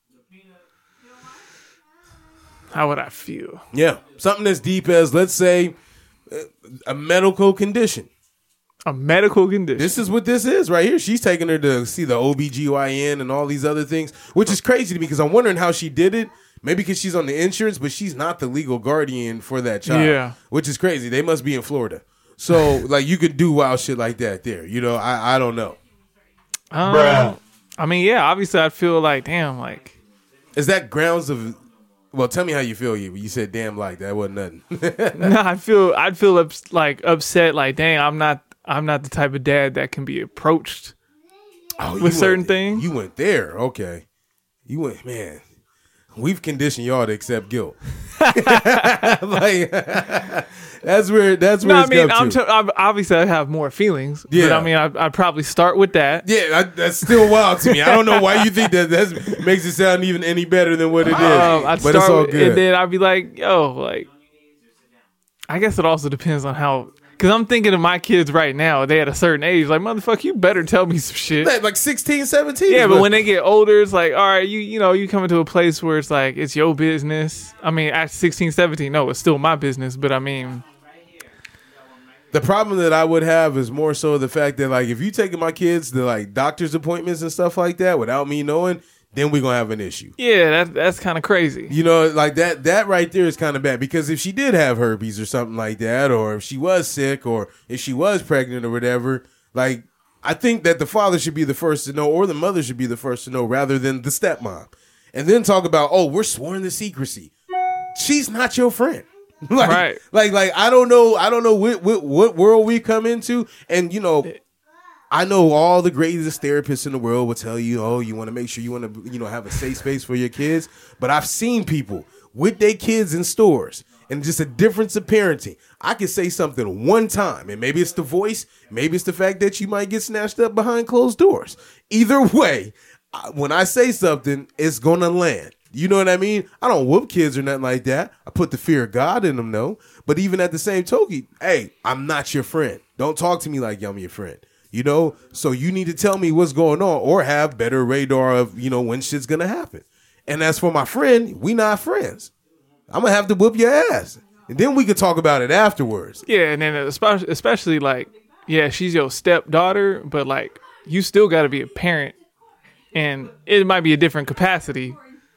How would I feel? Yeah, something as deep as, let's say, a medical condition. A medical condition. This is what this is right here. She's taking her to see the OBGYN and all these other things, which is crazy to me because I'm wondering how she did it. Maybe because she's on the insurance, but she's not the legal guardian for that child. Yeah. Which is crazy. They must be in Florida. So, you could do wild shit like that there. I don't know. I mean, yeah, obviously I'd feel like, damn, like. Is that grounds of... Well, tell me how you feel. You said, damn, like, that wasn't nothing. No, I'd feel upset, like, dang, I'm not the type of dad that can be approached with certain things. You went there. Okay. You went, man. We've conditioned y'all to accept guilt. That's where it's come to. Obviously I have more feelings. Yeah. But I mean, I'd probably start with that. Yeah, that's still wild to me. I don't know why you think that makes it sound even any better than what it is. But it's all good. And then I'd be like, yo, like, I guess it also depends on how. Because I'm thinking of my kids right now. They at a certain age. Like, motherfucker, you better tell me some shit. Like 16, 17. Yeah, but when they get older, it's like, all right, you come into a place where it's like, it's your business. I mean, at 16, 17, no, it's still my business. But I mean. The problem that I would have is more so the fact that, like, if you taking my kids to, like, doctor's appointments and stuff like that without me knowing, then we're going to have an issue. Yeah, that's kind of crazy. Like that right there is kind of bad because if she did have herpes or something like that, or if she was sick or if she was pregnant or whatever, like, I think that the father should be the first to know or the mother should be the first to know rather than the stepmom. And then talk about, we're sworn to secrecy. She's not your friend. Right. Like I don't know what world we come into. And, I know all the greatest therapists in the world will tell you, you want to make sure you want to, have a safe space for your kids. But I've seen people with their kids in stores and just a difference of parenting. I can say something one time, and maybe it's the voice, maybe it's the fact that you might get snatched up behind closed doors. Either way, when I say something, it's going to land. You know what I mean? I don't whoop kids or nothing like that. I put the fear of God in them, though. But even at the same token, hey, I'm not your friend. Don't talk to me like I'm your friend. So you need to tell me what's going on or have better radar of, when shit's going to happen. And as for my friend, we not friends. I'm going to have to whoop your ass. And then we could talk about it afterwards. Yeah, and then especially like, yeah, she's your stepdaughter, but like, you still got to be a parent. And it might be a different capacity.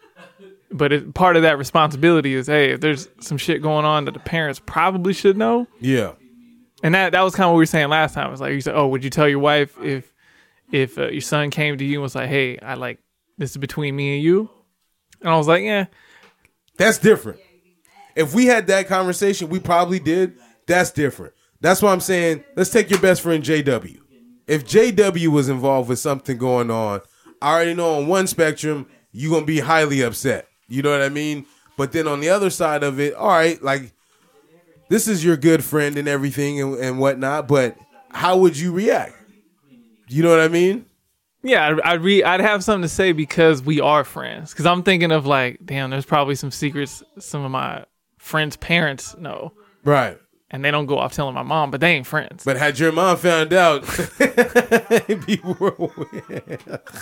But part of that responsibility is, hey, if there's some shit going on that the parents probably should know. Yeah. And that was kind of what we were saying last time. It was like, you said, would you tell your wife if your son came to you and was like, hey, this is between me and you? And I was like, yeah. That's different. If we had that conversation, we probably did. That's different. That's why I'm saying, let's take your best friend, JW. If JW was involved with something going on, I already know on one spectrum, you're going to be highly upset. You know what I mean? But then on the other side of it, all right, like, this is your good friend and everything and whatnot, but how would you react? You know what I mean? Yeah, I'd have something to say because we are friends. Because I'm thinking of like, damn, there's probably some secrets some of my friends' parents know. Right. And they don't go off telling my mom, but they ain't friends. But had your mom found out, it'd be whirlwind.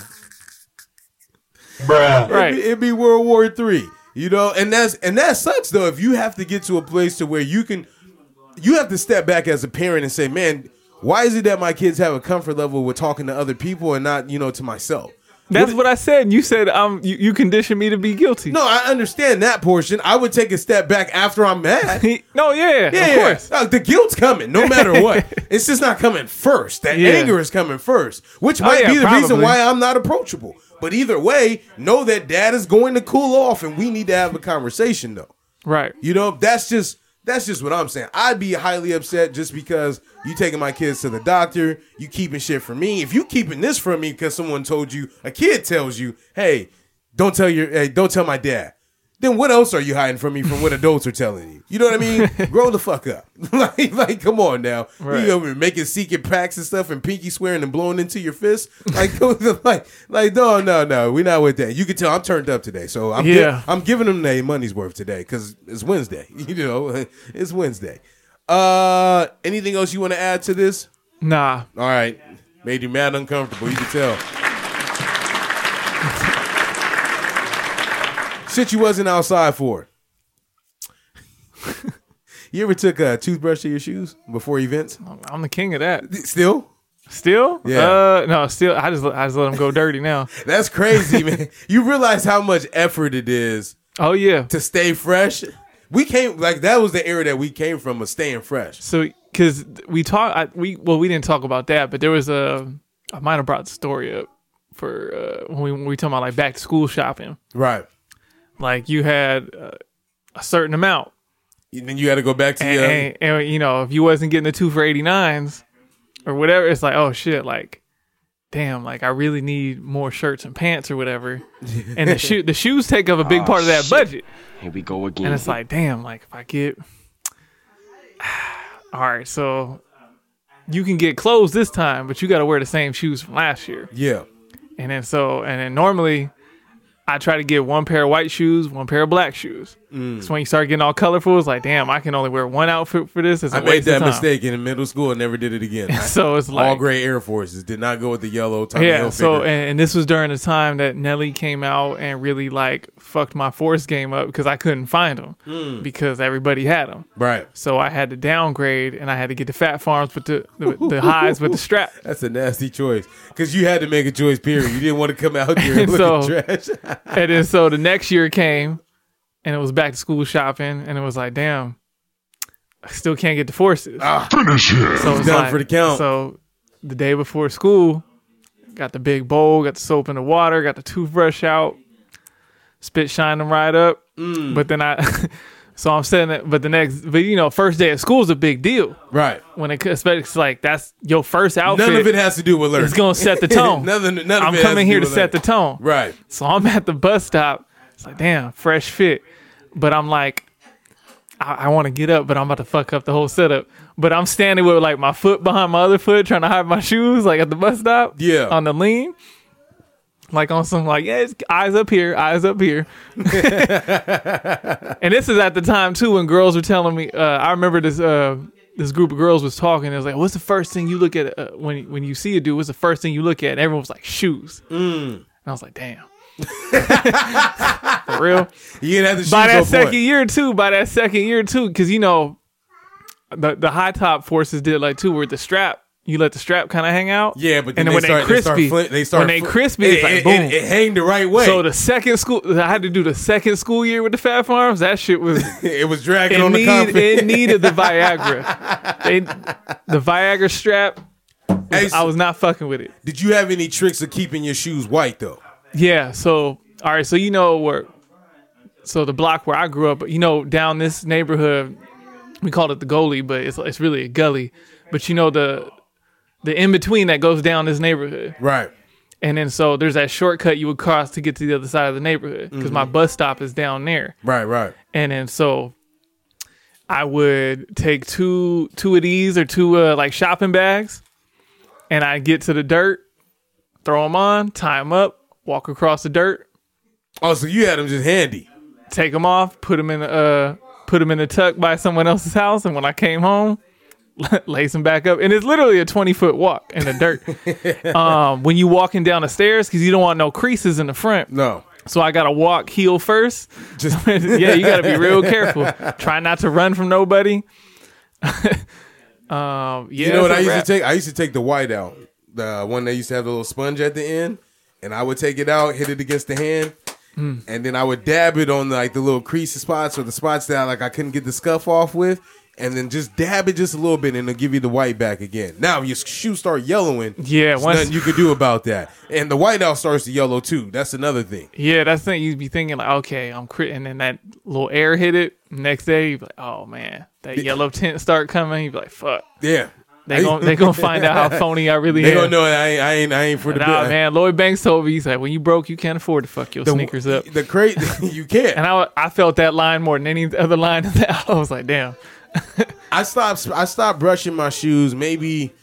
Bruh. Right. It'd be World War III. And that sucks though. If you have to get to a place to where you have to step back as a parent and say, man, why is it that my kids have a comfort level with talking to other people and not, to myself? That's what I said. And you said you conditioned me to be guilty. No, I understand that portion. I would take a step back after I'm mad. No, of course. The guilt's coming no matter what. It's just not coming first. That anger is coming first, which might be the reason why I'm not approachable. But either way, know that dad is going to cool off and we need to have a conversation though. Right. You know, that's just what I'm saying. I'd be highly upset just because you taking my kids to the doctor, you keeping shit from me. If you keeping this from me because someone told you, a kid tells you, hey, don't tell my dad. Then what else are you hiding from me from what adults are telling you? You know what I mean? Grow the fuck up. like, come on now. Right. You over making secret pacts and stuff and pinky swearing and blowing into your fist. Like no, we're not with that. You can tell I'm turned up today. So I'm giving them their money's worth today because it's Wednesday. You know, it's Wednesday. Anything else you want to add to this? Nah. All right. Made you mad uncomfortable. You can tell. Shit you wasn't outside for. You ever took a toothbrush to your shoes before events? I'm the king of that. Still? Yeah. No, still. I just let them go dirty now. That's crazy, man. You realize how much effort it is. Oh yeah. To stay fresh. We came that was the era that we came from, of staying fresh. So because we didn't talk about that, but there was I might have brought the story up for when we talking about like back to school shopping. Right. Like you had a certain amount. Then you had to go back to and you know, if you wasn't getting the 2 for $89s or whatever, it's like, oh shit, like, damn, like I really need more shirts and pants or whatever. And the shoes take up a big part of that budget. Here we go again. And it's like, damn, like if I get, all right, so you can get clothes this time, but you got to wear the same shoes from last year. Yeah. And then normally I try to get one pair of white shoes, one pair of black shoes. So when you start getting all colorful, it's like, damn, I can only wear one outfit for this. I made that mistake in middle school and never did it again. So it's like all gray Air Forces, did not go with the yellow Tommy Hilfiger. So and this was during the time that Nelly came out and really like fucked my Force game up because I couldn't find them because everybody had them. Right. So I had to downgrade and I had to get the Fat Farms with the highs with the strap. That's a nasty choice because you had to make a choice. Period. You didn't want to come out here and look trash. And then so the next year came. And it was back to school shopping, and it was like, damn, I still can't get the Forces. Finish it. So it's done for the count. So the day before school, got the big bowl, got the soap in the water, got the toothbrush out, spit shine them right up. But then so I'm saying that, but you know, first day of school is a big deal. Right. When especially like that's your first outfit. None of it has to do with learning. It's going to set the tone. none of I'm it coming has here to to set the tone. Right. So I'm at the bus stop. It's like, damn, fresh fit. But I'm like, I want to get up, but I'm about to fuck up the whole setup. But I'm standing with like my foot behind my other foot, trying to hide my shoes, like at the bus stop. Yeah. On the lean. Like on some like, yeah, it's eyes up here, eyes up here. And this is at the time too when girls were telling me, I remember this group of girls was talking. It was like, what's the first thing you look at when you see a dude? What's the first thing you look at? And everyone was like, shoes. And I was like, damn. For real. You didn't have the shoes by that second year too, because you know the high top Forces did like too, where the strap, you let the strap kind of hang out. Yeah, but then when they crispy, it's like boom, it hang the right way. So the second school, I had to do the second school year with the Fat Farms. That shit was it was dragging on the confidence. It needed the Viagra. The Viagra strap. I was not fucking with it. Did you have any tricks of keeping your shoes white though? Yeah, so all right, so you know so the block where I grew up, you know, down this neighborhood, we called it the goalie, but it's really a gully. But you know the in between that goes down this neighborhood, right? And then so there's that shortcut you would cross to get to the other side of the neighborhood because my bus stop is down there, right. And then so I would take two of these or two like shopping bags, and I'd get to the dirt, throw them on, tie them up. Walk across the dirt. Oh, so you had them just handy. Take them off, put them in the tuck by someone else's house, and when I came home, lace them back up. And it's literally a 20-foot walk in the dirt. When you walking down the stairs, because you don't want no creases in the front. No. So I gotta walk heel first. Yeah, you gotta be real careful. Try not to run from nobody. You know what I used to take? I used to take the white out, the one that used to have the little sponge at the end. and I would take it out, hit it against the hand, and then I would dab it on like the little crease spots or the spots that like I couldn't get the scuff off with, and then just dab it just a little bit, and it'll give you the white back again. Now, if your shoes start yellowing, there's nothing you could do about that. And the whiteout starts to yellow too. That's another thing. Yeah, that's the thing. You'd be thinking like, okay, I'm critting, and then that little air hit it. Next day, you'd be like, oh man, that yellow tint start coming. You'd be like, fuck. Yeah. They gonna find out how phony I really am. They gonna know I ain't for the nah, man. Lloyd Banks told me, he's like, when you broke, you can't afford to fuck your sneakers up. The crazy, you can't. And I felt that line more than any other line in that. I was like, damn. I stopped brushing my shoes maybe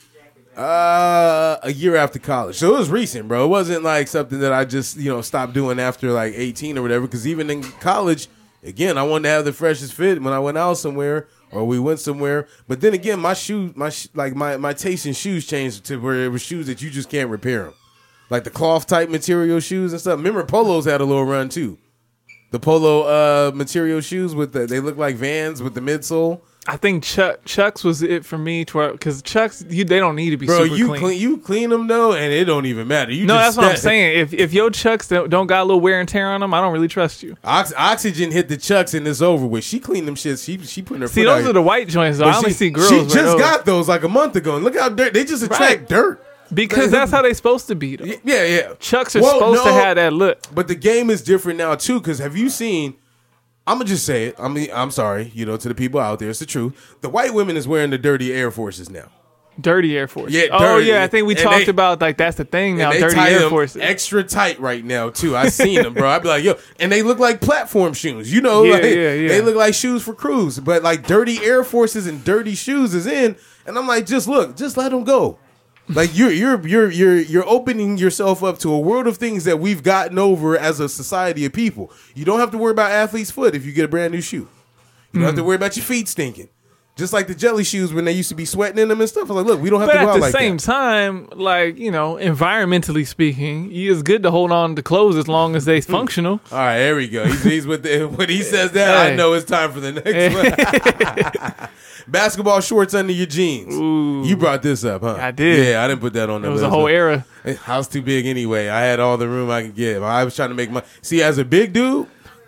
a year after college, so it was recent, bro. It wasn't like something that I just stopped doing after like 18 or whatever. Because even in college, again, I wanted to have the freshest fit when I went out somewhere. Or we went somewhere, but then again, my taste in shoes changed to where it was shoes that you just can't repair them, like the cloth type material shoes and stuff. Remember, Polos had a little run too. The Polo material shoes they look like Vans with the midsole. I think Chucks was it for me, because Chucks they don't need to be bro, super clean. You clean them though, and it don't even matter. That's what I'm saying. If your Chucks don't got a little wear and tear on them, I don't really trust you. Oxygen hit the Chucks and it's over with. She cleaned them shits. She putting her see foot those out are the white joints though. I only see girls. She just got those like a month ago, and look how they just attract dirt. Because that's how they supposed to be though. Yeah. Chucks are supposed to have that look. But the game is different now too. Because have you seen? I'm gonna just say it. I'm sorry, to the people out there, it's the truth. The white women is wearing the dirty Air Forces now. Dirty Air Forces. Yeah. Oh yeah, I think we talked about like that's the thing now. Dirty Air Forces, extra tight right now too. I seen them, bro. I'd be like, yo, and they look like platform shoes. Yeah. They look like shoes for crews, but like dirty Air Forces and dirty shoes is in, and I'm like, just let them go. Like you're opening yourself up to a world of things that we've gotten over as a society of people. You don't have to worry about athlete's foot if you get a brand new shoe. You don't have to worry about your feet stinking. Just like the jelly shoes when they used to be sweating in them and stuff. I was like, look, we don't have to go out like that. But at the same time, like, environmentally speaking, it's good to hold on to clothes as long as they're functional. All right, there we go. He's with when he says that, I know it's time for the next one. Basketball shorts under your jeans. Ooh. You brought this up, huh? I did. Yeah, I didn't put that on the list. It was a whole era. House too big anyway. I had all the room I could get. I was trying to make see, as a big dude,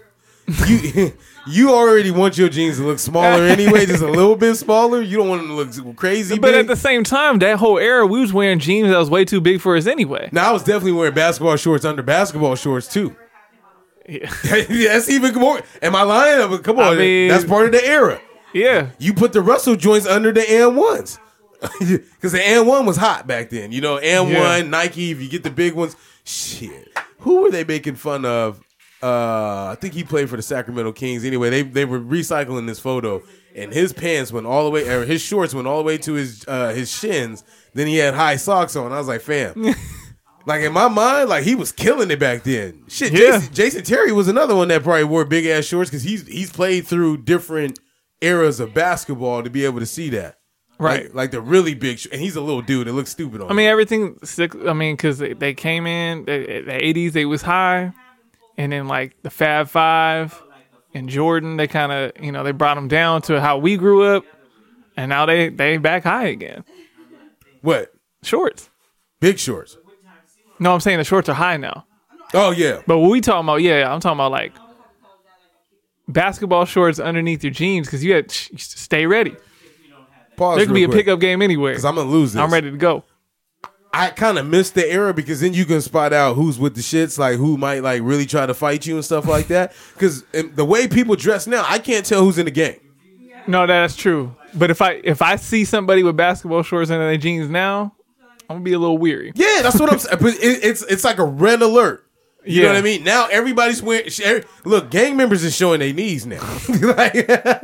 you already want your jeans to look smaller anyway, just a little bit smaller. You don't want them to look crazy But big. at the same time, that whole era, we was wearing jeans that was way too big for us anyway. Now, I was definitely wearing basketball shorts under basketball shorts, too. Yeah. That's even more. Am I lying? Come on. That's part of the era. Yeah. You put the Russell joints under the N1s. Because the N1 was hot back then. N1, Nike, if you get the big ones. Shit. Who were they making fun of? I think he played for the Sacramento Kings. Anyway, they were recycling this photo, and his pants went all the way, or his shorts went all the way to his shins. Then he had high socks on. I was like, fam. Like, in my mind, like, he was killing it back then. Shit, yeah. Jason Terry was another one that probably wore big-ass shorts because he's played through different eras of basketball to be able to see that. Right. Like the really big and he's a little dude. It looks stupid on him. Everything, because they came in, the 80s, they was high. And then, like, the Fab Five and Jordan, they kind of, they brought them down to how we grew up. And now they back high again. What? Shorts. Big shorts. No, I'm saying the shorts are high now. Oh, yeah. But what we talking about, I'm talking about, like, basketball shorts underneath your jeans because you had to stay ready. Pause there could be a pickup game anywhere. Because I'm going to lose this. I'm ready to go. I kind of missed the era because then you can spot out who's with the shits, like who might like really try to fight you and stuff like that. Because the way people dress now, I can't tell who's in the game. No, that's true. But if I see somebody with basketball shorts under their jeans now, I'm gonna be a little weary. Yeah, that's what I'm saying. But it's like a red alert. You know what I mean? Now everybody's wearing. Look, gang members is showing their knees now. Like,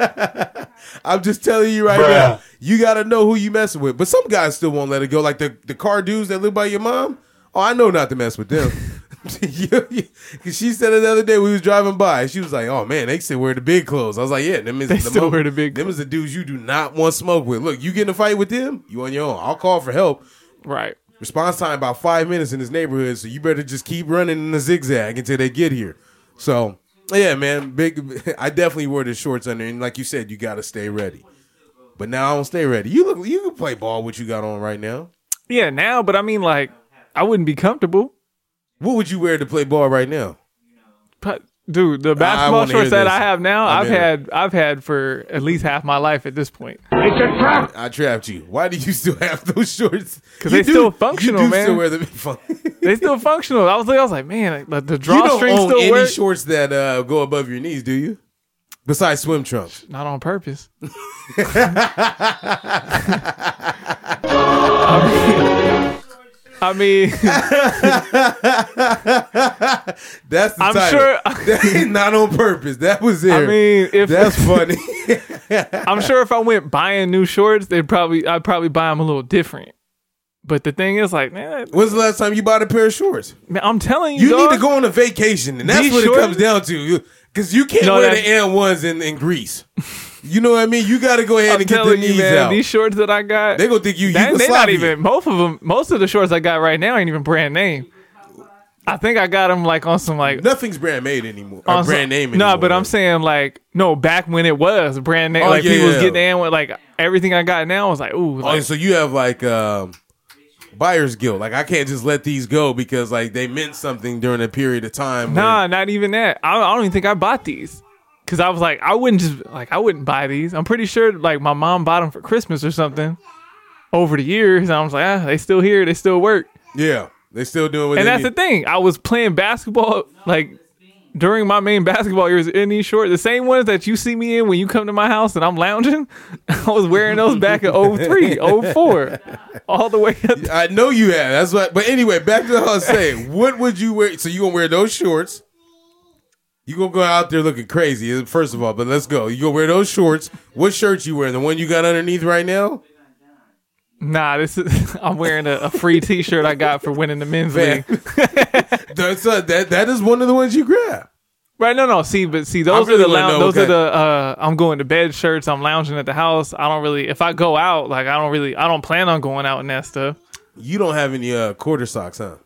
I'm just telling you right now. You got to know who you messing with. But some guys still won't let it go. Like the car dudes that live by your mom. Oh, I know not to mess with them. Because she said it the other day we was driving by. She was like, "Oh man, they still wear the big clothes." I was like, "Yeah, them is wear the big. Them is the dudes you do not want smoke with. Look, you get in a fight with them, you on your own. I'll call for help. Right. Response time about 5 minutes in this neighborhood, so you better just keep running in the zigzag until they get here." So yeah, man, I definitely wore the shorts under, and like you said, you got to stay ready. But now I don't stay ready. You can play ball what you got on right now. Yeah, now, but I mean, like, I wouldn't be comfortable. What would you wear to play ball right now? Dude, the basketball shorts that I have now, I've had for at least half my life at this point. It's a trap. I trapped you. Why do you still have those shorts? Because they still functional, you do man. Still wear them. They still functional. I was like, man, the you drawstring don't still own work. any shorts that go above your knees, do you? Besides swim trunks. Not on purpose. I mean, that's the I'm title. sure. Not on purpose. That was it. I mean, that's funny. I'm sure if I went buying new shorts, I'd probably buy them a little different. But the thing is, like, man, when's the last time you bought a pair of shorts? Man, I'm telling you, you dog, need to go on a vacation, and that's what it comes down to. Because you can't wear the N1s in Greece. You know what I mean? You got to go ahead and get the knees out. These shorts that I got, they gonna think you they're not even. Most of the shorts I got right now ain't even brand name. I think I got them like on some like nothing's brand made anymore. Or brand name anymore. No, but I'm saying like back when it was brand name, like people was getting in with like everything I got now was like ooh. Like, so you have like buyer's guilt. Like I can't just let these go because like they meant something during a period of time. Nah, not even that. I don't even think I bought these. Cause I was like, I wouldn't buy these. I'm pretty sure like my mom bought them for Christmas or something over the years. And I was like, they still here. They still work. Yeah. They still doing what and they that's need. The thing. I was playing basketball like during my main basketball years in these shorts. The same ones that you see me in when you come to my house and I'm lounging. I was wearing those back in 03, 04. All the way up. I know you have. That's what. But anyway, back to what I was saying. What would you wear? So you gonna wear those shorts? You gonna go out there looking crazy, first of all, but let's go. You gonna wear those shorts. What shirt you wearing? The one you got underneath right now? Nah, I'm wearing a free T-shirt I got for winning the men's league. That is one of the ones you grab. Right? No. See, those are the I'm going to bed shirts. I'm lounging at the house. I don't really. If I go out, like I don't plan on going out in that stuff. You don't have any quarter socks, huh?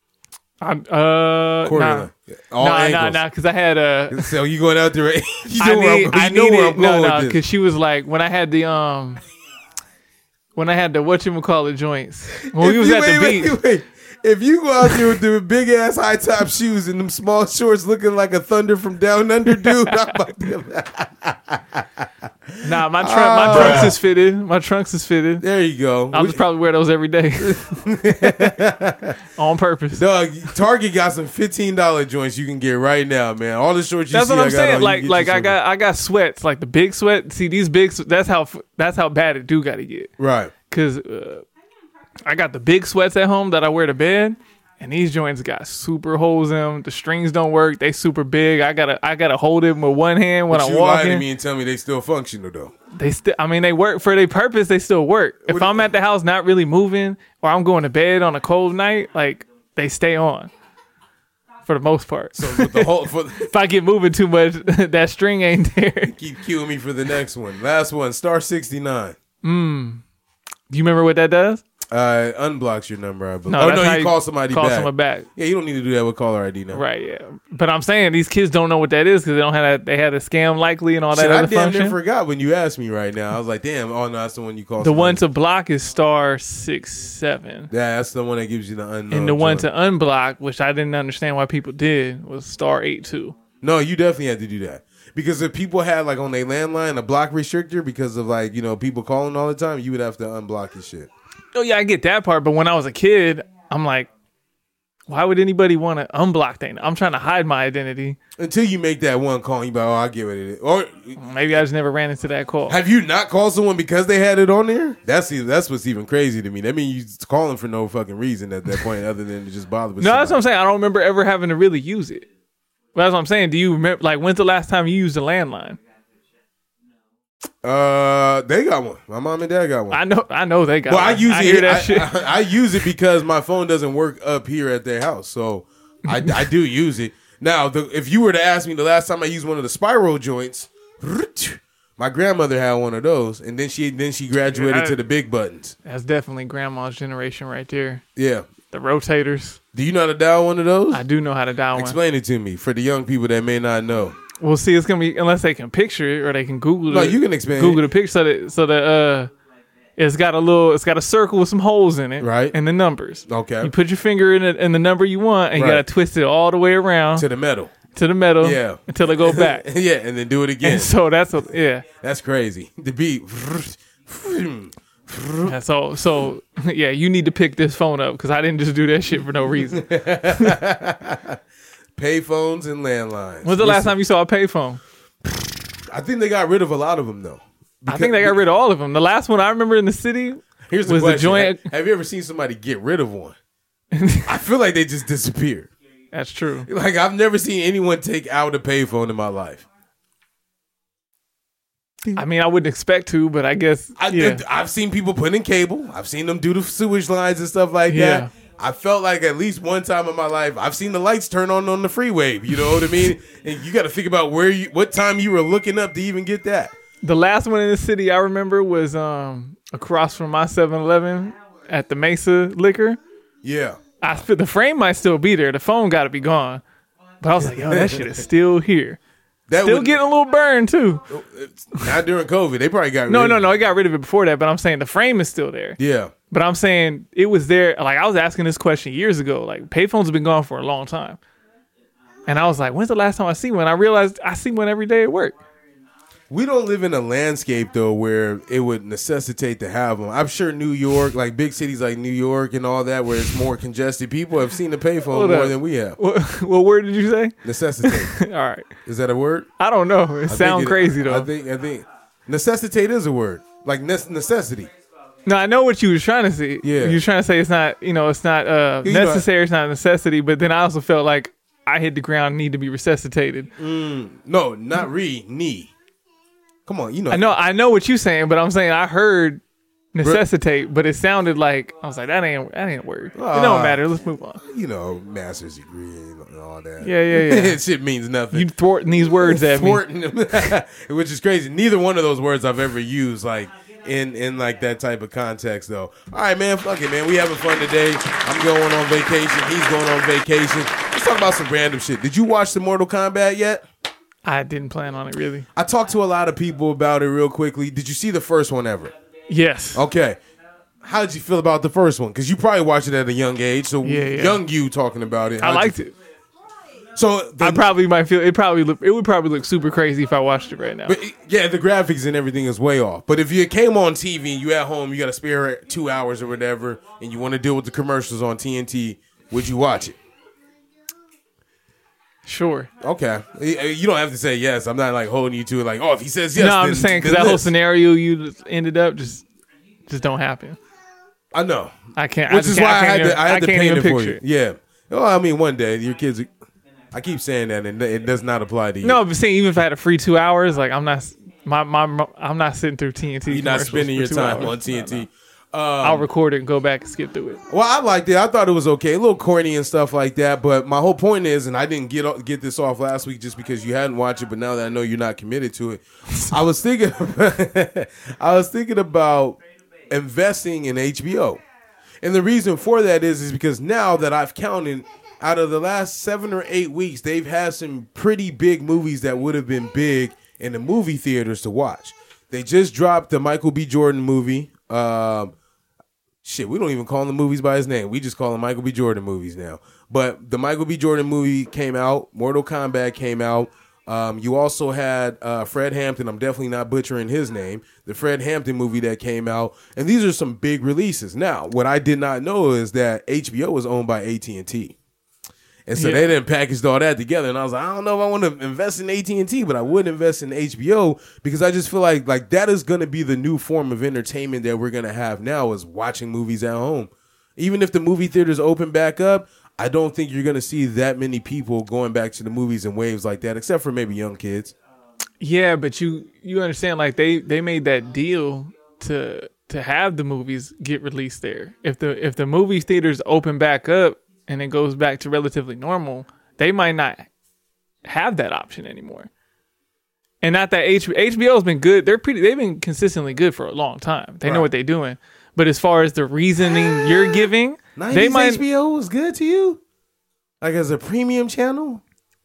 Nah, because I had So you going out there? I know where I'm going. Because she was like when I had the whatchamacallit joints when we was at the beach. Wait. If you go out there with the big ass high top shoes and them small shorts looking like a Thunder from Down Under dude, I'm about to... Nah, my trunks is fitted. My trunks is fitted. There you go. I'll just probably wear those every day on purpose. Dog, Target got some $15 joints you can get right now, man. All the shorts you that's see. That's what I'm saying. Like I got sweats, like the big sweat. See these big. That's how bad it do got to get. Right. Because I got the big sweats at home that I wear to bed, and these joints got super holes in them. The strings don't work; they super big. I gotta hold them with one hand when I'm walking. You lie to me and tell me they still functional though. They work for their purpose. They still work. If I'm at the house not really moving, or I'm going to bed on a cold night, like they stay on for the most part. So with the if I get moving too much, that string ain't there. Keep cueing me for the next one. Last one, star 69. Do you remember what that does? Unblocks your number, I believe. No, you call somebody back. Call someone back. Yeah, you don't need to do that with caller ID now. Right, yeah. But I'm saying these kids don't know what that is because they don't have that. They had a scam likely and all that other function. I damn near forgot when you asked me right now. I was like, damn, oh no, that's the one you call. The one to block is star 67. Yeah, that's the one that gives you the unknown. And the one to unblock, which I didn't understand why people did, was star 82. No, you definitely had to do that. Because if people had like on their landline a block restrictor because of like, people calling all the time, you would have to unblock your shit. Oh yeah, I get that part, but when I was a kid, I'm like, why would anybody want to unblock that? I'm trying to hide my identity. Until you make that one call, you be like, I'll get rid of it. Or maybe I just never ran into that call. Have you not called someone because they had it on there? That's what's even crazy to me. That means you calling for no fucking reason at that point other than to just bother with somebody. That's what I'm saying. I don't remember ever having to really use it. But that's what I'm saying. Do you remember, like, when's the last time you used a landline? They got one. My mom and dad got one. I know they got one. I hear that shit. I use it because my phone doesn't work up here at their house, so I do use it. Now, if you were to ask me the last time I used one of the spiral joints, my grandmother had one of those, and then she graduated to the big buttons. That's definitely grandma's generation right there. Yeah. The rotators. Do you know how to dial one of those? I do know how to dial one. Explain it to me for the young people that may not know. Well, see, it's gonna be unless they can picture it or they can Google it. No, you can explain. Google the picture so that It's got a circle with some holes in it, Right. and the numbers. Okay. You put your finger in the number you want, and you Right. gotta twist it all the way around To the metal. Yeah, until it go back. Yeah, and then do it again. And so that's That's crazy. The beat. So yeah, you need to pick this phone up because I didn't just do that shit for no reason. Payphones and landlines. When's the last time you saw a payphone? I think they got rid of a lot of them though. I think they got rid of all of them. The last one I remember in the city Here's the was question. the joint. Have you ever seen somebody get rid of one? I feel like they just disappeared. That's true. Like I've never seen anyone take out a payphone in my life. I mean, I wouldn't expect to, but I guess I've seen people put in cable. I've seen them do the sewage lines and stuff like Yeah. that. I felt like at least one time in my life, I've seen the lights turn on the freeway. You know what I mean? And you got to think about what time you were looking up to even get that. The last one in the city I remember was across from my 7-Eleven at the Mesa Liquor. Yeah. The frame might still be there. The phone got to be gone. But I was like, yo, that shit is still here. Still getting a little burn too. Not during COVID. They probably got rid No, of it. I got rid of it before that. But I'm saying the frame is still there. Yeah. But I'm saying it was there. Like I was asking this question years ago. Like payphones have been gone for a long time. And I was like, when's the last time I see one? I realized I see one every day at work. We don't live in a landscape though where it would necessitate to have them. I'm sure New York, like big cities like New York and all that, where it's more congested, people have seen the payphone more than we have. What word did you say? Necessitate. All right. Is that a word? I don't know. It sounds crazy though. I think necessitate is a word, like necessity. No, I know what you were trying to say. Yeah. You're trying to say it's not necessary, it's not a necessity, but then I also felt like I hit the ground and need to be resuscitated. No, not knee. Come on, you know. I know what you're saying, but I'm saying I heard necessitate, but it sounded like I was like, that ain't a word. It don't matter. Let's move on. You know, master's degree and all that. Yeah. Shit means nothing. You thwarting these words at me. Which is crazy. Neither one of those words I've ever used like in like that type of context though. All right, man, fuck it, man. We having fun today. I'm going on vacation. He's going on vacation. Let's talk about some random shit. Did you watch the Mortal Kombat yet? I didn't plan on it really. I talked to a lot of people about it real quickly. Did you see the first one ever? Yes. Okay. How did you feel about the first one? Because you probably watched it at a young age. So young you talking about it. I liked it. So I probably might feel it would probably look super crazy if I watched it right now. But yeah, the graphics and everything is way off. But if you came on TV and you at home, you got to spare 2 hours or whatever, and you want to deal with the commercials on TNT, would you watch it? Sure. Okay. You don't have to say yes. I'm not like holding you to it. Like, oh, if he says yes, no, I'm just saying because that whole scenario you ended up just don't happen. I know. I can't. Which is why I had to paint it for you. It. Yeah. Well, I mean, one day your kids. I keep saying that, and it does not apply to you. No, but saying even if I had a free 2 hours, like I'm not. I'm not sitting through TNT. You're not spending your time on hours. TNT. No. I'll record it and go back and skip through it. Well, I liked it. I thought it was okay. A little corny and stuff like that. But my whole point is, and I didn't get this off last week just because you hadn't watched it, but now that I know you're not committed to it, I was thinking about investing in HBO. And the reason for that is because now that I've counted, out of the last 7 or 8 weeks, they've had some pretty big movies that would have been big in the movie theaters to watch. They just dropped the Michael B. Jordan movie. We don't even call the movies by his name. We just call them Michael B. Jordan movies now. But the Michael B. Jordan movie came out. Mortal Kombat came out. You also had Fred Hampton. I'm definitely not butchering his name. The Fred Hampton movie that came out. And these are some big releases. Now, what I did not know is that HBO was owned by AT&T. And so they didn't package all that together. And I was like, I don't know if I want to invest in AT&T, but I would invest in HBO because I just feel like that is going to be the new form of entertainment that we're going to have now is watching movies at home. Even if the movie theaters open back up, I don't think you're going to see that many people going back to the movies in waves like that, except for maybe young kids. Yeah, but you understand, like they made that deal to have the movies get released there. If the movie theaters open back up, and it goes back to relatively normal, they might not have that option anymore. And not that HBO has been good. They've been consistently good for a long time. They know what they're doing. But as far as the reasoning you're giving, 90s HBO was good to you? Like as a premium channel?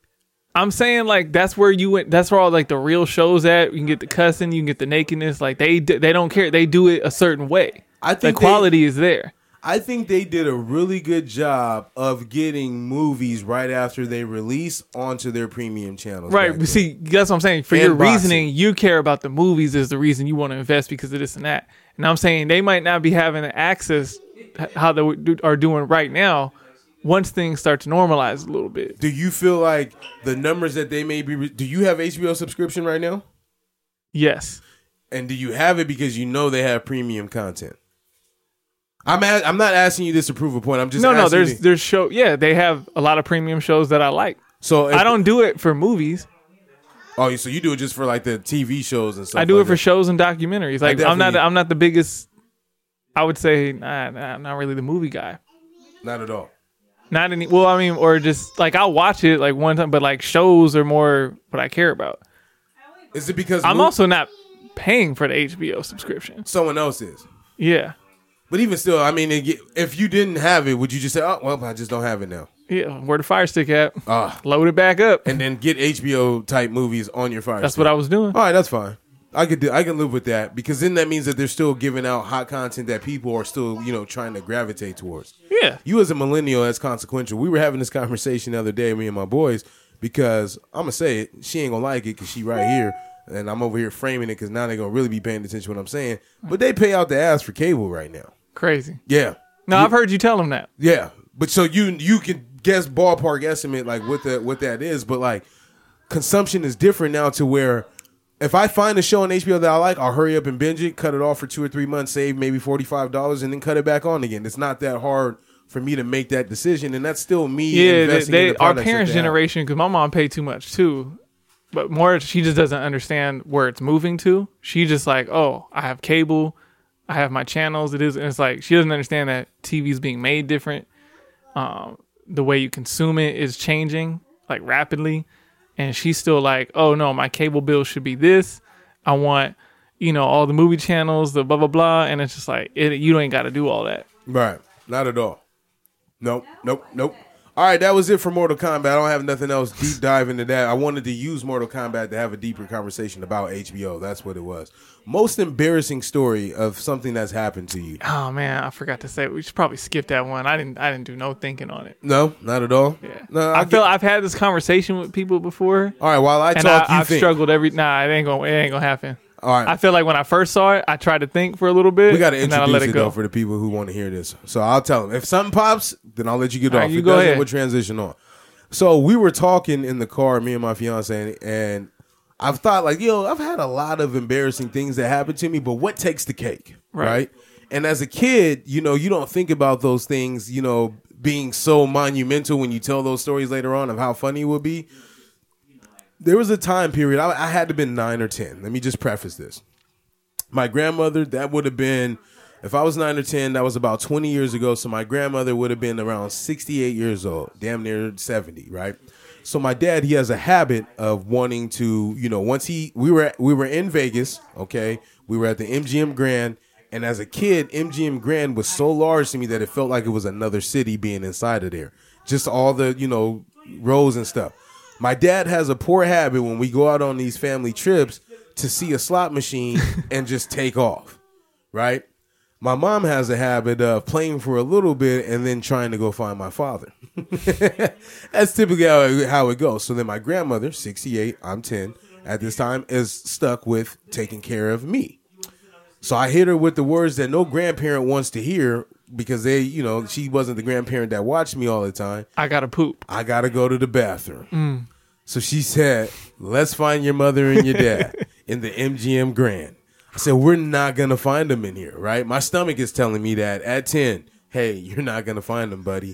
I'm saying like that's where you went. That's where all like the real shows at. You can get the cussing, you can get the nakedness. Like they don't care. They do it a certain way. I think the quality is there. I think they did a really good job of getting movies right after they release onto their premium channels. Right. But see, that's what I'm saying. For And your boxing. reasoning, you care about the movies is the reason you want to invest because of this and that. And I'm saying they might not be having access how they are doing right now once things start to normalize a little bit. Do you feel like the numbers that they may be... do you have HBO subscription right now? Yes. And do you have it because you know they have premium content? I'm not asking you this to prove a point. I'm just asking there's show. Yeah, they have a lot of premium shows that I like. So I don't do it for movies. Oh, so you do it just for like the TV shows and stuff? I do it for shows and documentaries. Like I'm definitely- not the biggest. I would say I'm not really the movie guy. Not at all. Not any. Well, I mean, or just like I'll watch it like one time, but like shows are more what I care about. Is it because I'm also not paying for the HBO subscription? Someone else is. Yeah. But even still, I mean, if you didn't have it, would you just say, "Oh, well, I just don't have it now"? Yeah, where the Fire Stick at? Load it back up, and then get HBO type movies on your Fire Stick. That's what I was doing. All right, that's fine. I can live with that because then that means that they're still giving out hot content that people are still trying to gravitate towards. Yeah. You as a millennial, that's consequential. We were having this conversation the other day, me and my boys, because I'm gonna say it. She ain't gonna like it because she right here. And I'm over here framing it because now they're going to really be paying attention to what I'm saying. But they pay out the ass for cable right now. Crazy. Yeah. No, I've heard you tell them that. Yeah. But so you can guess ballpark estimate like what that is. But like consumption is different now to where if I find a show on HBO that I like, I'll hurry up and binge it, cut it off for 2 or 3 months, save maybe $45 and then cut it back on again. It's not that hard for me to make that decision. And that's still me investing in the our products parents' that they have. generation, because my mom paid too much too. But more, she just doesn't understand where it's moving to. She just like, oh, I have cable, I have my channels. And it's like she doesn't understand that TV's being made different. The way you consume it is changing like rapidly, and she's still like, oh no, my cable bill should be this. I want, all the movie channels, the blah blah blah, and it's just like you ain't got to do all that. Right? Not at all. Nope. All right, that was it for Mortal Kombat. I don't have nothing else deep dive into that. I wanted to use Mortal Kombat to have a deeper conversation about HBO. That's what it was. Most embarrassing story of something that's happened to you. Oh man, I forgot to say we should probably skip that one. I didn't do no thinking on it. No, not at all. Yeah, no. I feel I've had this conversation with people before. All right, while I and talk, I've struggled it ain't gonna happen. All right. I feel like when I first saw it, I tried to think for a little bit. We got to and then I introduce let it it go. though for the people who want to hear this. So I'll tell them if something pops, then I'll let you get All off. right, you if it go doesn't, ahead. we'll transition on. So we were talking in the car, me and my fiance, and I've thought like, I've had a lot of embarrassing things that happen to me, but what takes the cake, right? And as a kid, you don't think about those things, being so monumental when you tell those stories later on of how funny it would be. There was a time period, I had to have been 9 or 10. Let me just preface this. My grandmother, that would have been, if I was 9 or 10, that was about 20 years ago. So my grandmother would have been around 68 years old, damn near 70, right? So my dad, he has a habit of wanting to, once we were in Vegas, okay? We were at the MGM Grand. And as a kid, MGM Grand was so large to me that it felt like it was another city being inside of there. Just all the, rows and stuff. My dad has a poor habit when we go out on these family trips to see a slot machine and just take off, right? My mom has a habit of playing for a little bit and then trying to go find my father. That's typically how it goes. So then my grandmother, 68, I'm 10 at this time, is stuck with taking care of me. So I hit her with the words that no grandparent wants to hear because she wasn't the grandparent that watched me all the time. I gotta poop. I gotta go to the bathroom. So she said, let's find your mother and your dad in the MGM Grand. I said, we're not going to find them in here, right? My stomach is telling me that at 10, hey, you're not going to find them, buddy.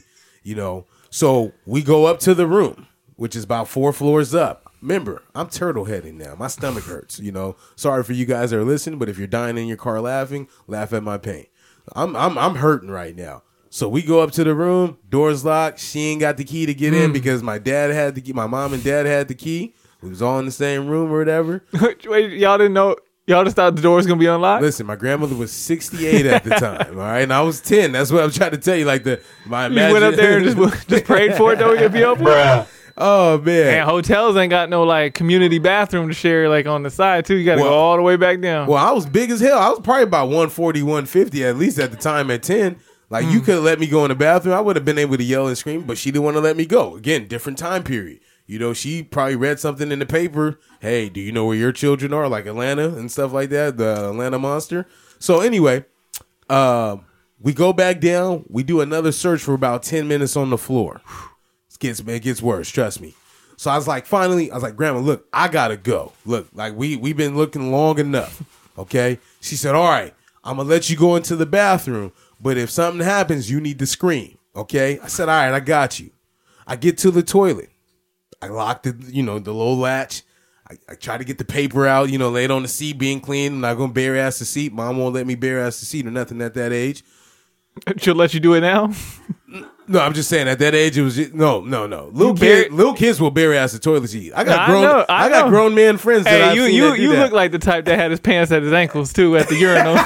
So we go up to the room, which is about 4 floors up. Remember, I'm turtle heading now. My stomach hurts, Sorry for you guys that are listening, but if you're dying in your car laughing, laugh at my pain. I'm hurting right now. So we go up to the room, doors locked. She ain't got the key to get in because my dad had the key. My mom and dad had the key. We was all in the same room or whatever. Wait, y'all didn't know? Y'all just thought the door was going to be unlocked? Listen, my grandmother was 68 at the time, all right? And I was 10. That's what I'm trying to tell you. Like, my You went up there and just prayed for it, though, it could be open? Oh man. And hotels ain't got no like community bathroom to share like on the side too. You got to go all the way back down. Well, I was big as hell. I was probably about 140, 150 at least at the time at 10. Like you could have let me go in the bathroom. I would have been able to yell and scream, but she didn't want to let me go. Again, different time period. You know, she probably read something in the paper. Hey, do you know where your children are? Like Atlanta and stuff like that. The Atlanta Monster. So anyway, we go back down. We do another search for about 10 minutes on the floor. It gets worse. Trust me. So I was like, Grandma, look, I gotta go. Look, like we've been looking long enough. Okay. She said, all right, I'm gonna let you go into the bathroom, but if something happens, you need to scream. Okay. I said, all right, I got you. I get to the toilet. I locked the little latch. I try to get the paper out, lay it on the seat, being clean. I'm not gonna bare ass the seat. Mom won't let me bare ass the seat or nothing at that age. She'll let you do it now? No, I'm just saying at that age it was just, no. Little kids will bare ass the toilet seat. I got grown man friends that I've seen that do that. Look like the type that had his pants at his ankles too at the urinal.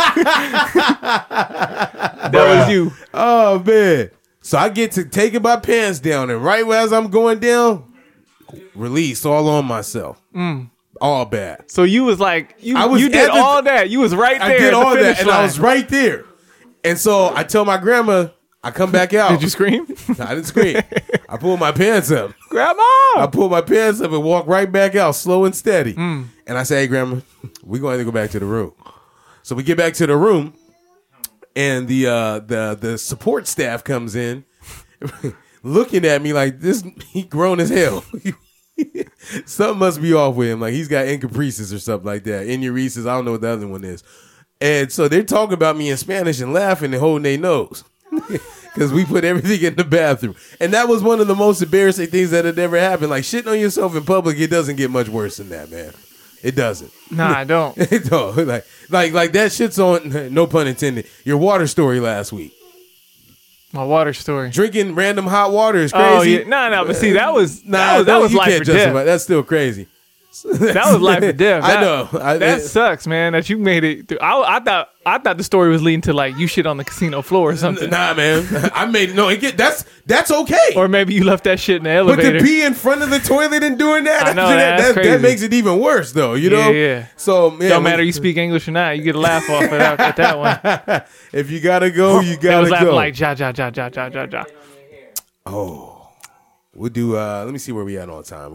That was you. Oh man. So I get to taking my pants down, and right as I'm going down, release all on myself. All bad. So you was like, you did all that. You was right there. I did all that, and I was right there. And so I tell my grandma, I come back out. Did you scream? No, I didn't scream. I pulled my pants up. Grandma! I pulled my pants up and walked right back out, slow and steady. And I say, hey, Grandma, we're going to go back to the room. So we get back to the room, and the support staff comes in, looking at me like this. He grown as hell. Something must be off with him. Like he's got encaprices or something like that. Enuresis, I don't know what the other one is. And so they're talking about me in Spanish and laughing and holding their nose because we put everything in the bathroom. And that was one of the most embarrassing things that had ever happened. Like shitting on yourself in public, it doesn't get much worse than that, man. It doesn't. Nah, I don't. It don't. Like that shit's on, no pun intended, your water story last week. My water story. Drinking random hot water is crazy. Oh, yeah. No, but see, that was life or death. That's still crazy. That was life or death. I know. That sucks, man. That you made it through. I thought the story was leading to like you shit on the casino floor or something. Nah, man. I made that's okay. Or maybe you left that shit in the elevator. But to be in front of the toilet and doing that, I know, that's crazy. That makes it even worse, though. You know. Yeah. So man, don't matter you speak English or not, you get a laugh off at that one. If you gotta go, you gotta it was go. Like ja. Oh, we'll do. Let me see where we at on time.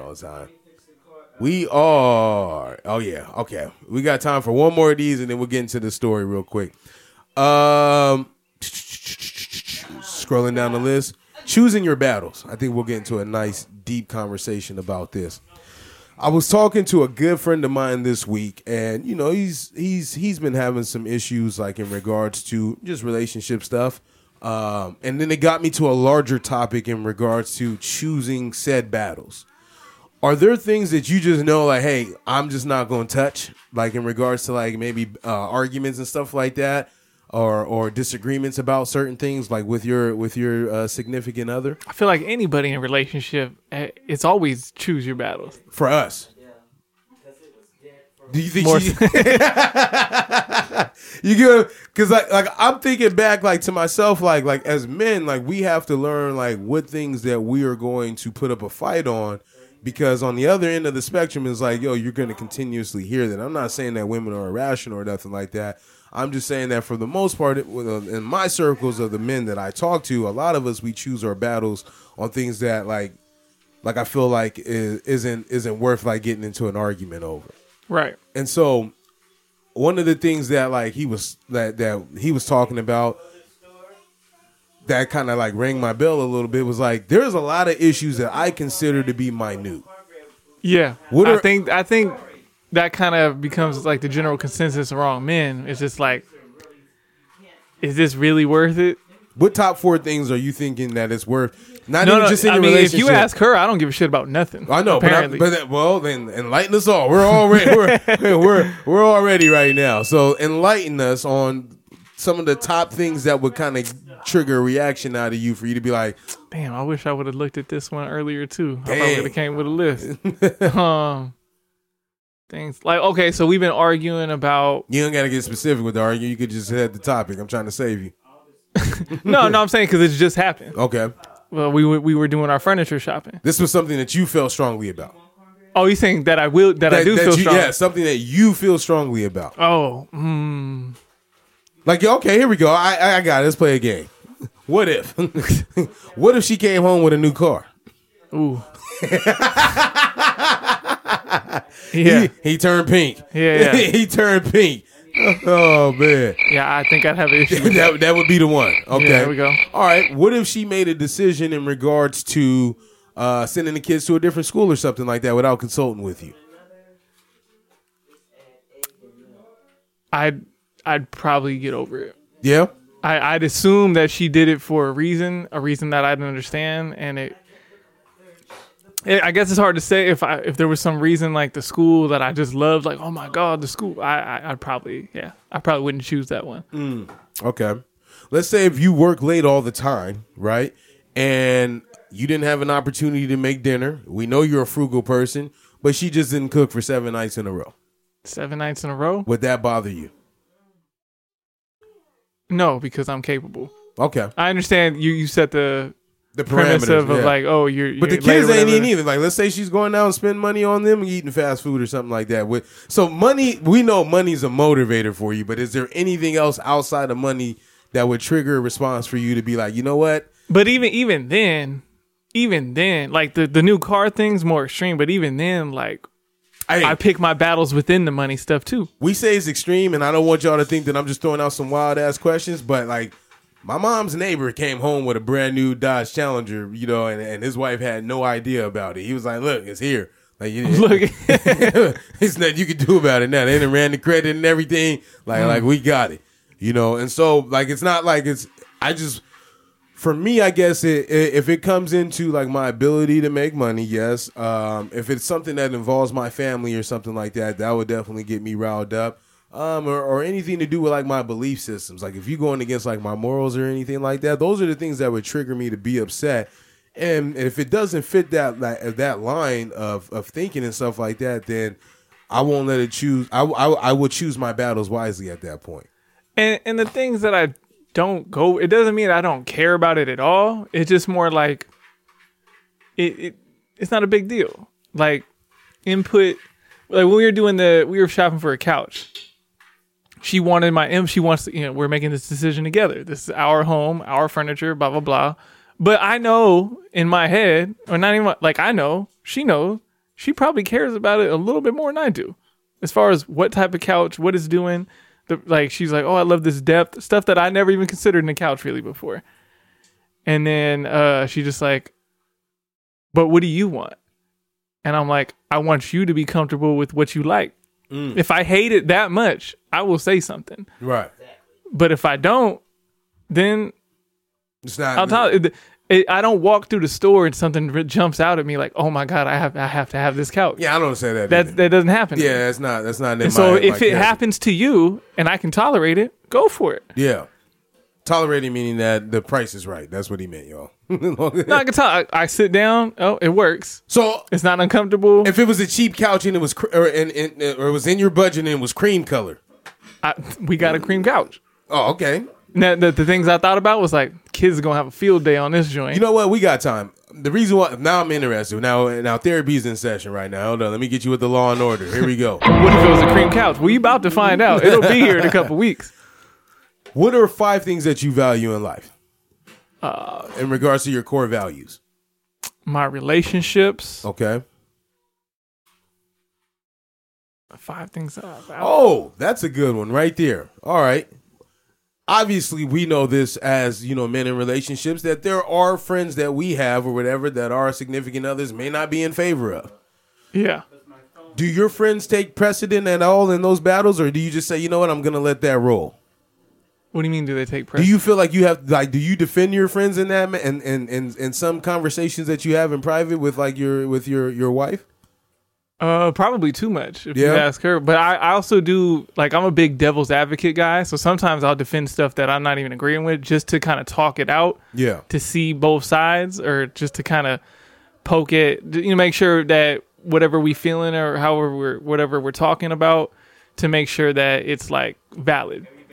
We are. Oh yeah. Okay. We got time for one more of these, and then we'll get into the story real quick. Scrolling down the list, choosing your battles. I think we'll get into a nice, deep conversation about this. I was talking to a good friend of mine this week, and he's been having some issues, like in regards to just relationship stuff. And then it got me to a larger topic in regards to choosing said battles. Are there things that you just know, like, hey, I'm just not going to touch, like in regards to like maybe arguments and stuff like that, or disagreements about certain things, like with your significant other? I feel like anybody in a relationship, it's always choose your battles. For us. Do you think you get? Because like I'm thinking back like to myself, like as men, like we have to learn like what things that we are going to put up a fight on. Because on the other end of the spectrum is like, yo, you're going to continuously hear that. I'm not saying that women are irrational or nothing like that. I'm just saying that for the most part, in my circles of the men that I talk to, a lot of us, we choose our battles on things that like I feel like isn't worth like getting into an argument over. Right. And so one of the things that like he was talking about that kind of like rang my bell a little bit was like, there's a lot of issues that I consider to be minute. Yeah. I think that kind of becomes like the general consensus around men. It's just like, is this really worth it? What top 4 things are you thinking that it's worth? Not even just in your relationship. If you ask her, I don't give a shit about nothing. I know, apparently. but then enlighten us all. We're already right now. So enlighten us on some of the top things that would kind of trigger a reaction out of you for you to be like, damn, I wish I would have looked at this one earlier too. I probably would have came with a list. Things like, okay, so we've been arguing about. You don't got to get specific with the argument. You could just hit the topic. I'm trying to save you. No, I'm saying because it's just happened. Okay. Well, we were doing our furniture shopping. This was something that you felt strongly about. Oh, you're saying that I do feel strong? Yeah, something that you feel strongly about. Oh, Like, okay, here we go. I got it. Let's play a game. What if? What if she came home with a new car? Ooh. Yeah. He turned pink. Yeah. He turned pink. Oh, man. Yeah, I think I'd have an issue with that would be the one. Okay. Yeah, there we go. All right. What if she made a decision in regards to sending the kids to a different school or something like that without consulting with you? I'd probably get over it. Yeah? I'd assume that she did it for a reason that I didn't understand, and I guess it's hard to say if there was some reason like the school that I just loved, like, oh my God, the school. I probably wouldn't choose that one. Okay. Let's say if you work late all the time, right? And you didn't have an opportunity to make dinner. We know you're a frugal person, but she just didn't cook for 7 nights in a row. 7 nights in a row? Would that bother you? No, because I'm capable. Okay. I understand you set the premise parameters of like, oh, you're but the late kids or ain't whatever. eating either. Like, let's say she's going out and spend money on them and eating fast food or something like that. So money, we know money's a motivator for you, but is there anything else outside of money that would trigger a response for you to be like, you know what? But even then, like the new car thing's more extreme. But even then, like, I pick my battles within the money stuff too. We say it's extreme, and I don't want y'all to think that I'm just throwing out some wild ass questions, but like, my mom's neighbor came home with a brand new Dodge Challenger, you know, and his wife had no idea about it. He was like, "Look, it's here. Like, look, it's nothing you can do about it now. They done ran the credit and everything. Like we got it, you know." And so, like, it's not like it's. For me, I guess if it comes into like my ability to make money, yes. If it's something that involves my family or something like that, that would definitely get me riled up. Or anything to do with like my belief systems. Like if you're going against like my morals or anything like that, those are the things that would trigger me to be upset. And if it doesn't fit that line of thinking and stuff like that, then I won't let it choose. I would choose my battles wisely at that point. And the things that I don't go, it doesn't mean I don't care about it at all. It's just more like it's not a big deal. Like input, like when we were shopping for a couch. She wants to, we're making this decision together. This is our home, our furniture, blah, blah, blah. But I know in my head, or not even like I know, she knows, she probably cares about it a little bit more than I do. As far as what type of couch, what it's doing. She's like, oh, I love this depth. Stuff that I never even considered in a couch really before. And then she just like, but what do you want? And I'm like, I want you to be comfortable with what you like. If I hate it that much, I will say something. Right. But if I don't, then it's not. I'll tell you, I don't walk through the store and something jumps out at me like, oh my God, I have to have this couch. Yeah, I don't say that. That doesn't happen. Yeah, that's not. So if it happens to you and I can tolerate it, go for it. Yeah. Tolerating meaning that the price is right. That's what he meant, y'all. No, I can tell. I sit down. Oh, it works. So it's not uncomfortable. If it was a cheap couch and it was or it was in your budget and it was cream color, we got a cream couch. Oh, okay. Now the things I thought about was like kids are gonna have a field day on this joint. You know what? We got time. The reason why now I'm interested. Now therapy's in session right now. Hold on, let me get you with the Law and Order. Here we go. What if it was a cream couch? Well, you about to find out. It'll be here in a couple weeks. What are 5 things that you value in life? In regards to your core values? My relationships. Okay. 5 things that I value. Oh, that's a good one right there. All right. Obviously, we know this as, men in relationships, that there are friends that we have or whatever that our significant others may not be in favor of. Yeah. Do your friends take precedent at all in those battles, or do you just say, you know what, I'm going to let that roll? What do you mean? Do they take precedent? Do you feel like you have do you defend your friends in that and some conversations that you have in private with your wife? Probably too much if you ask her. But I also do, like, I'm a big devil's advocate guy, so sometimes I'll defend stuff that I'm not even agreeing with just to kind of talk it out. Yeah. To see both sides, or just to kind of poke it, make sure that whatever we feeling or whatever we're talking about, to make sure that it's like valid.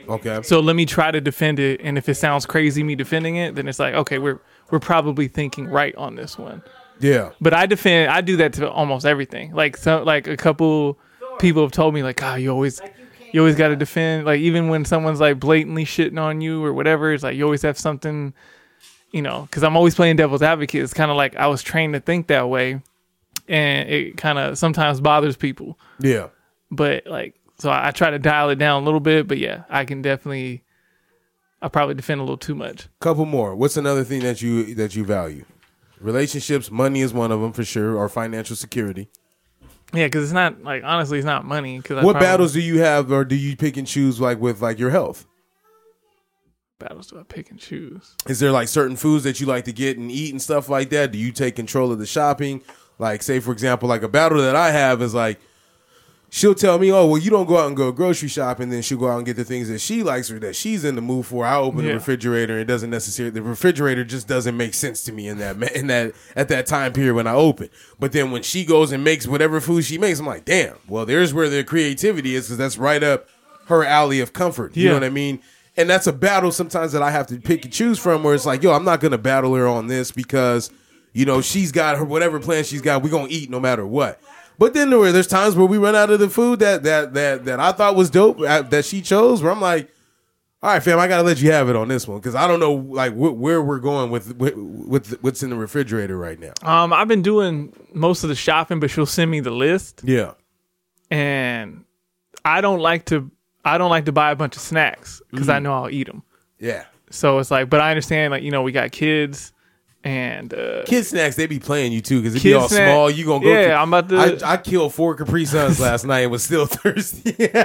Okay. So let me try to defend it, and if it sounds crazy me defending it, then it's like, okay, we're probably thinking right on this one. Yeah. But I do that to almost everything. Like a couple people have told me like, you always got to defend, like even when someone's like blatantly shitting on you or whatever, it's like you always have something, because I'm always playing devil's advocate. It's kind of like I was trained to think that way, and it kind of sometimes bothers people. Yeah. But like, so I try to dial it down a little bit, but yeah, I probably defend a little too much. Couple more. What's another thing that you value? Relationships, money is one of them for sure, or financial security. Yeah, because it's not like, honestly, it's not money. What battles do you have, or do you pick and choose like with like your health? Battles do I pick and choose? Is there like certain foods that you like to get and eat and stuff like that? Do you take control of the shopping? Like, say for example, like a battle that I have is like, she'll tell me, oh, well, you don't go out and go grocery shopping. Then she'll go out and get the things that she likes or that she's in the mood for. I open the refrigerator. And it doesn't necessarily, the refrigerator just doesn't make sense to me at that time period when I open. But then when she goes and makes whatever food she makes, I'm like, damn, well, there's where the creativity is, because that's right up her alley of comfort. You know what I mean? And that's a battle sometimes that I have to pick and choose from, where it's like, yo, I'm not going to battle her on this because, she's got her whatever plan she's got. We're going to eat no matter what. But then there's times where we run out of the food that I thought was dope that she chose, where I'm like, all right, fam, I got to let you have it on this one, because I don't know like where we're going with what's in the refrigerator right now. I've been doing most of the shopping, but she'll send me the list. Yeah. And I don't like to buy a bunch of snacks because I know I'll eat them. Yeah. So it's like, but I understand, like, we got kids. And kid snacks, they be playing you too, because it be all small. You gonna go? Yeah, I'm about to. I killed 4 Capri Suns last night and was still thirsty. Like,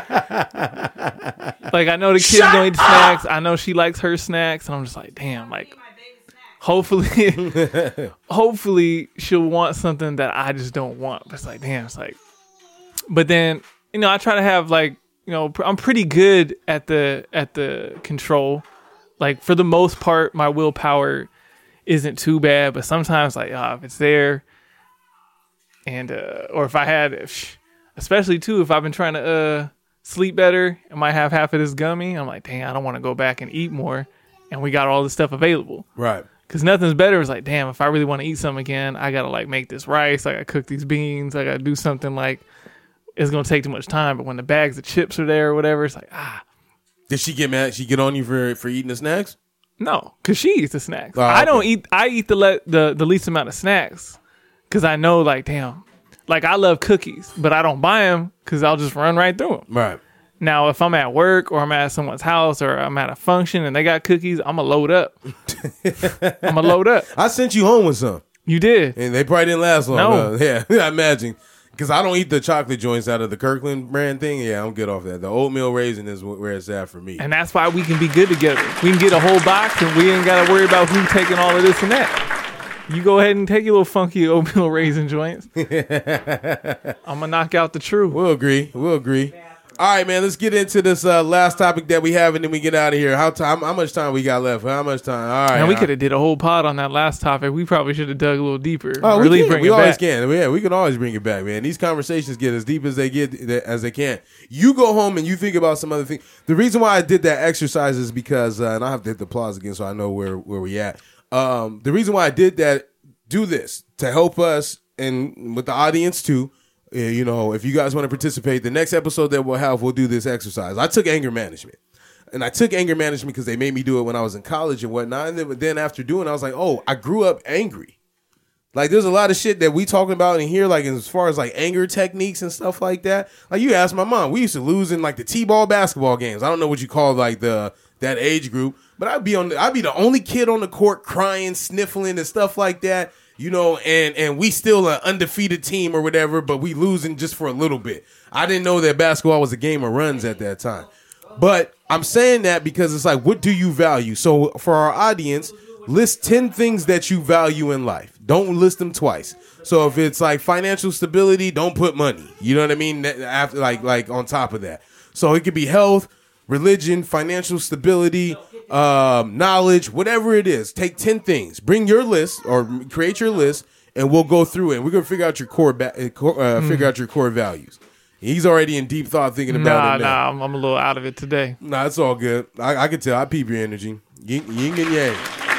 I know the kids don't eat snacks. I know she likes her snacks, and I'm just like, damn. Like, hopefully she'll want something that I just don't want. But it's like, damn. It's like, but then I try to have like I'm pretty good at the control. Like, for the most part, my willpower isn't too bad, but sometimes like if it's there, and or if I had, especially too, if I've been trying to sleep better, I might have half of this gummy. I'm like, dang, I don't want to go back and eat more, and we got all this stuff available, right? Because nothing's better. It's like, damn, if I really want to eat something again, I gotta like make this rice, I gotta cook these beans, I gotta do something. Like, it's gonna take too much time. But when the bags of chips are there or whatever, it's like, Did she get mad? She get on you for eating the snacks? No, because she eats the snacks. Oh, I don't eat. I eat the least amount of snacks because I know, like, damn, like I love cookies, but I don't buy them because I'll just run right through them. Right. Now, if I'm at work or I'm at someone's house or I'm at a function and they got cookies, I'm gonna load up. I sent you home with some. You did, and they probably didn't last long. No. Yeah, I imagine. Because I don't eat the chocolate joints out of the Kirkland brand thing. Yeah, I'm good off that. The oatmeal raisin is where it's at for me. And that's why we can be good together. We can get a whole box and we ain't got to worry about who taking all of this and that. You go ahead and take your little funky oatmeal raisin joints. I'm going to knock out the true. We'll agree. All right, man, let's get into this last topic that we have, and then we get out of here. How much time we got left? How much time? All right. And we could have did a whole pod on that last topic. We probably should have dug a little deeper. Oh, really we always can. Yeah, we can always bring it back, man. These conversations get as deep as they can. You go home and you think about some other thing. The reason why I did that exercise is because, and I have to hit the applause again so I know where we at. The reason why I did that, do this to help us and with the audience too. If you guys want to participate, the next episode that we'll do this exercise. I took anger management. And I took anger management because they made me do it when I was in college and whatnot. And then after doing it, I was like, oh, I grew up angry. Like, there's a lot of shit that we talking about in here, like, as far as, like, anger techniques and stuff like that. Like, you ask my mom, we used to lose in, like, the T-ball basketball games. I don't know what you call, like, that age group. But I'd be the only kid on the court crying, sniffling, and stuff like that. And we still an undefeated team or whatever, but we losing just for a little bit. I didn't know that basketball was a game of runs at that time. But I'm saying that because it's like, what do you value? So for our audience, list 10 things that you value in life. Don't list them twice. So if it's like financial stability, don't put money. You know what I mean? After like on top of that. So it could be health, religion, financial stability, knowledge, whatever it is. Take 10 things. Bring your list or create your list, and we'll go through it. And we're gonna figure out your core values. He's already in deep thought thinking about it now. I'm a little out of it today. Nah, it's all good. I can tell. I peep your energy. Yin and yang.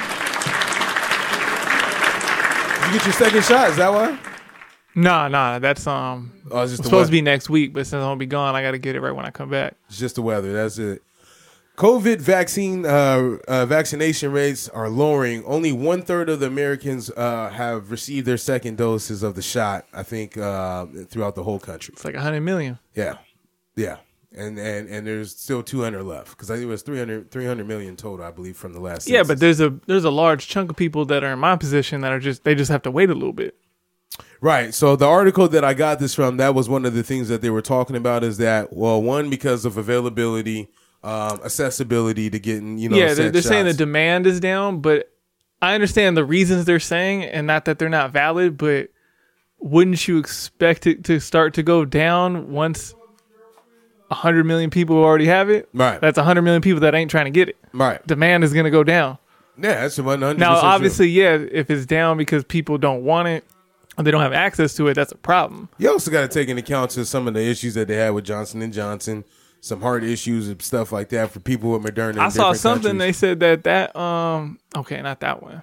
You get your second shot. Is that why? Nah. That's it's just supposed to be next week, but since I'm gonna be gone, I got to get it right when I come back. It's just the weather. That's it. COVID vaccine vaccination rates are lowering. Only 1/3 of the Americans have received their second doses of the shot. I think throughout the whole country. It's like 100 million. Yeah. And there's still 200 left because I think it was 300 million total, I believe, from the last. Yeah, census. but there's a large chunk of people that are in my position that are they just have to wait a little bit. Right. So the article that I got this from, that was one of the things that they were talking about is that, well, one, because of availability, accessibility to getting, they're saying the demand is down, but I understand the reasons they're saying, and not that they're not valid, but wouldn't you expect it to start to go down once 100 million people already have it? Right. That's 100 million people that ain't trying to get it. Right. Demand is going to go down. Yeah, that's 100%. Now, obviously, if it's down because people don't want it or they don't have access to it, that's a problem. You also got to take into account to some of the issues that they had with Johnson & Johnson, some heart issues and stuff like that for people with Moderna. I saw something they said that okay, not that one.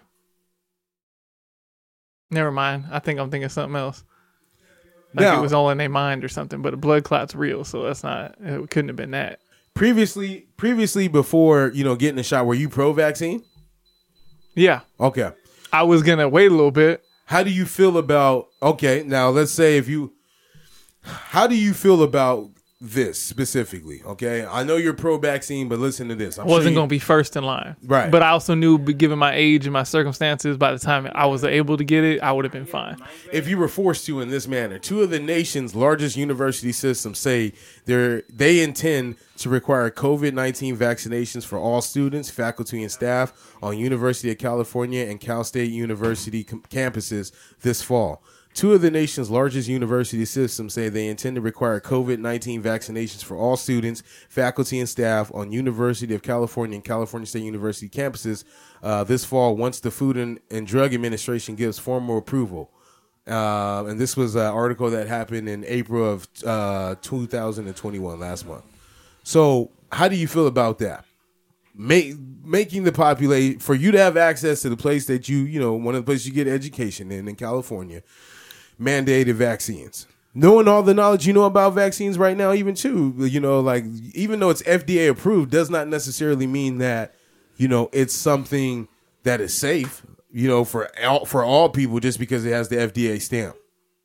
Never mind. I think I'm thinking something else. It was all in their mind or something, but a blood clot's real, so that's not. It couldn't have been that. Previously, before getting the shot, were you pro-vaccine? Yeah. Okay. I was gonna wait a little bit. How do you feel about? Okay, now let's say how do you feel about this specifically? Okay, I know you're pro-vaccine, but listen to this. I wasn't going to be first in line. Right. But I also knew, given my age and my circumstances, by the time I was able to get it, I would have been fine. If you were forced to in this manner, 2 of the nation's largest university systems say they intend to require COVID-19 vaccinations for all students, faculty, and staff on University of California and Cal State University campuses this fall. 2 of the nation's largest university systems say they intend to require COVID-19 vaccinations for all students, faculty, and staff on University of California and California State University campuses this fall once the Food and Drug Administration gives formal approval. And this was an article that happened in April of 2021, last month. So how do you feel about that? Making the population, for you to have access to the place that one of the places you get education in California, mandated vaccines. Knowing all the knowledge you know about vaccines right now, even though it's FDA approved, does not necessarily mean that, it's something that is safe, for all people just because it has the FDA stamp.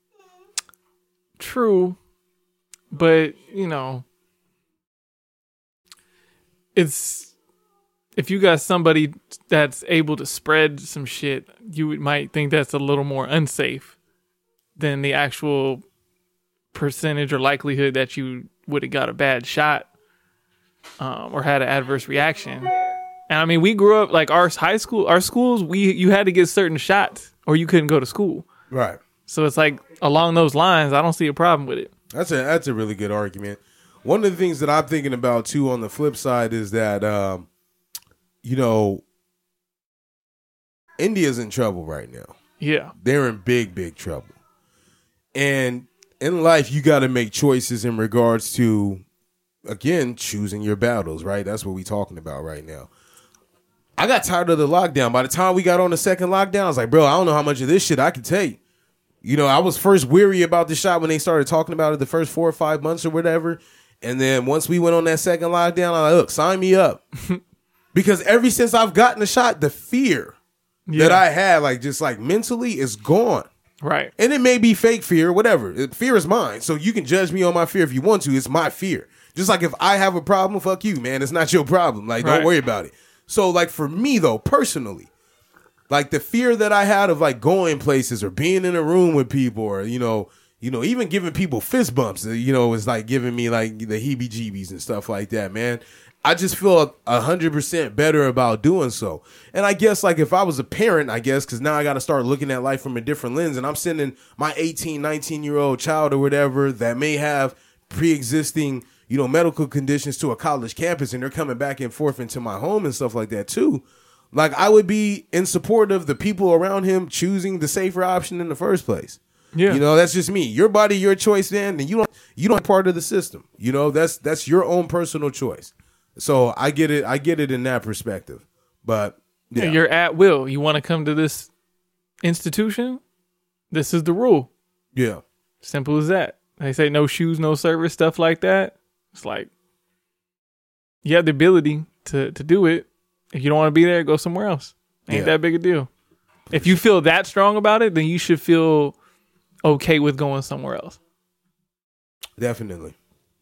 True. But, it's, if you got somebody that's able to spread some shit, you might think that's a little more unsafe than the actual percentage or likelihood that you would have got a bad shot or had an adverse reaction. And I mean, we grew up like our schools, you had to get certain shots or you couldn't go to school. Right. So it's like along those lines, I don't see a problem with it. That's a really good argument. One of the things that I'm thinking about too on the flip side is that India's in trouble right now. Yeah. They're in big, big trouble. And in life, you got to make choices in regards to, again, choosing your battles, right? That's what we're talking about right now. I got tired of the lockdown. By the time we got on the second lockdown, I was like, bro, I don't know how much of this shit I can take. I was first weary about the shot when they started talking about it the first 4 or 5 months or whatever. And then once we went on that second lockdown, I'm like, look, sign me up. Because ever since I've gotten the shot, the fear that I had, just mentally, is gone. Right. And it may be fake fear, whatever. Fear is mine. So you can judge me on my fear if you want to. It's my fear. Just like if I have a problem, fuck you, man. It's not your problem. Don't worry about it. So, for me, though, personally, the fear that I had of, going places or being in a room with people or, even giving people fist bumps, is, giving me, the heebie-jeebies and stuff like that, man. I just feel 100% better about doing so. And I guess if I was a parent, because now I got to start looking at life from a different lens, and I'm sending my 18, 19-year-old child or whatever that may have pre-existing, medical conditions to a college campus, and they're coming back and forth into my home and stuff like that too. I would be in support of the people around him choosing the safer option in the first place. Yeah. You know, that's just me. Your body, your choice, man. And you don't part of the system. You know, that's your own personal choice. So I get it in that perspective. But yeah. You're at will. You want to come to this institution? This is the rule. Yeah. Simple as that. They say no shoes, no service, stuff like that. It's like you have the ability to do it. If you don't want to be there, go somewhere else. Ain't that big a deal. If you feel that strong about it, then you should feel okay with going somewhere else. Definitely.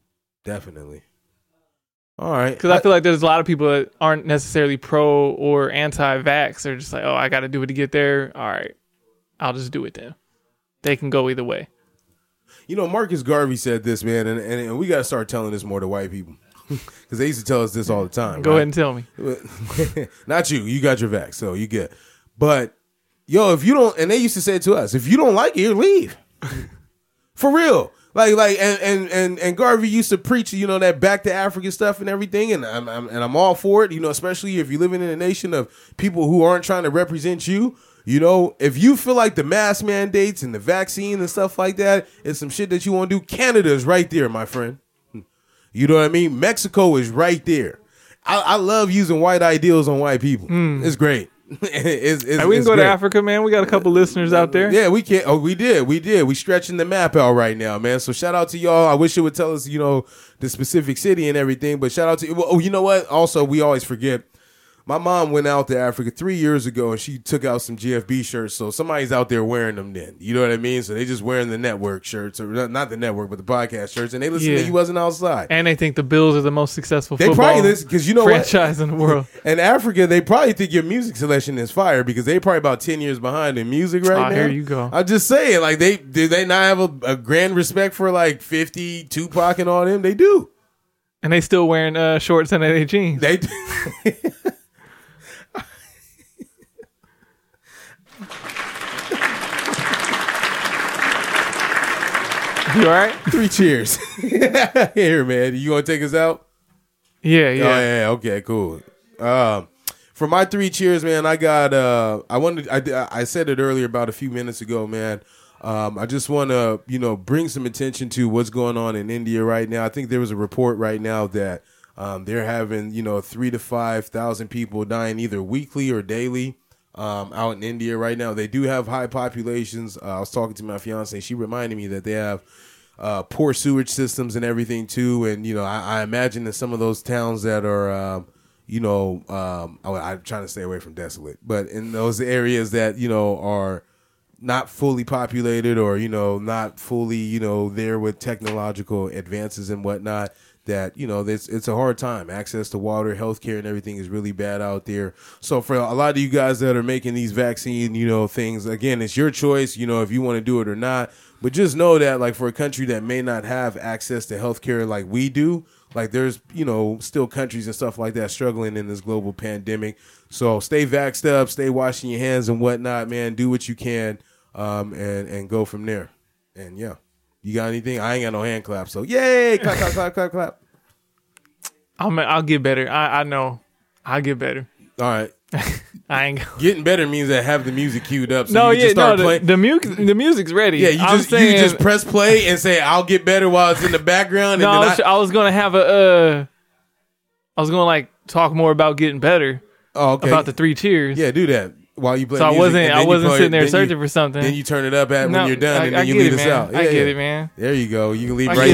All right. Because I feel like there's a lot of people that aren't necessarily pro or anti-vax. They're just like, oh, I got to do it to get there. All right, I'll just do it then. They can go either way. You know, Marcus Garvey said this, man, and we got to start telling this more to white people. Because they used to tell us this all the time. Go ahead and tell me. Not you. You got your vax, so you good. But, yo, if you don't, and they used to say it to us, if you don't like it, leave. For real. And Garvey used to preach, you know, that back to Africa stuff and everything, and I'm all for it, you know, especially if you're living in a nation of people who aren't trying to represent you. You know, if you feel like the mask mandates and the vaccine and stuff like that is some shit that you want to do, Canada is right there, my friend. You know what I mean? Mexico is right there. I love using white ideals on white people. It's great. It's we can go great. to Africa, man. We got a couple listeners out there. Yeah, we can. Oh, we did. We stretching the map out right now, man. So shout out to y'all. I wish it would tell us, you know, the specific city and everything. But shout out to. Oh, you know what? Also, we always forget. My mom went out to Africa 3 years ago, and she took out some GFB shirts. So somebody's out there wearing them then. You know what I mean? So they just wearing the network shirts, or not the network, but the podcast shirts, and they listen to He Wasn't Outside. And they think the Bills are the most successful they football probably listen, 'cause you know franchise in the world. In Africa, they probably think your music selection is fire because they probably about 10 years behind in music right now. Here you go. I'm just saying, like, do they not have a grand respect for, like, 50, Tupac and all them? They do. And they still wearing shorts and their jeans. They do. You all right? 3 cheers. Here, man. You want to take us out? Yeah. Oh, yeah. Okay, cool. For my 3 cheers, man, I got. I said it earlier about a few minutes ago, man. I just want to, you know, bring some attention to what's going on in India right now. I think there was a report right now that they're having, you know, 3,000 to 5,000 people dying either weekly or daily. Out in India right now. They do have high populations. I was talking to my fiance. She reminded me that they have poor sewage systems and everything too. And, you know, I imagine in some of those towns that are, I'm trying to stay away from desolate, but in those areas that, you know, are not fully populated or, you know, not fully, you know, there with technological advances and whatnot, that, you know, it's a hard time. Access to water, healthcare, and everything is really bad out there. So for a lot of you guys that are making these vaccine, you know, things, again, it's your choice, you know, if you want to do it or not. But just know that, like, for a country that may not have access to healthcare like we do, like, there's, you know, still countries and stuff like that struggling in this global pandemic. So stay vaxxed up, stay washing your hands and whatnot, man. Do what you can, and go from there. And yeah. You got anything? I ain't got no hand clap, so yay! Clap, clap, clap, clap, clap. I'll get better. I know. I'll get better. All right. I ain't getting better means that have the music queued up. So no, you can just start playing. The music's ready. Yeah, you just press play and say "I'll get better" while it's in the background. No, and then I was gonna have I was gonna like talk more about getting better. Oh, okay. About the 3 cheers. Yeah, do that while you play. So music, I wasn't sitting there searching for something. Then you turn it up when you're done, and then you lead us out. I get it, man. There you go. You can leave right here.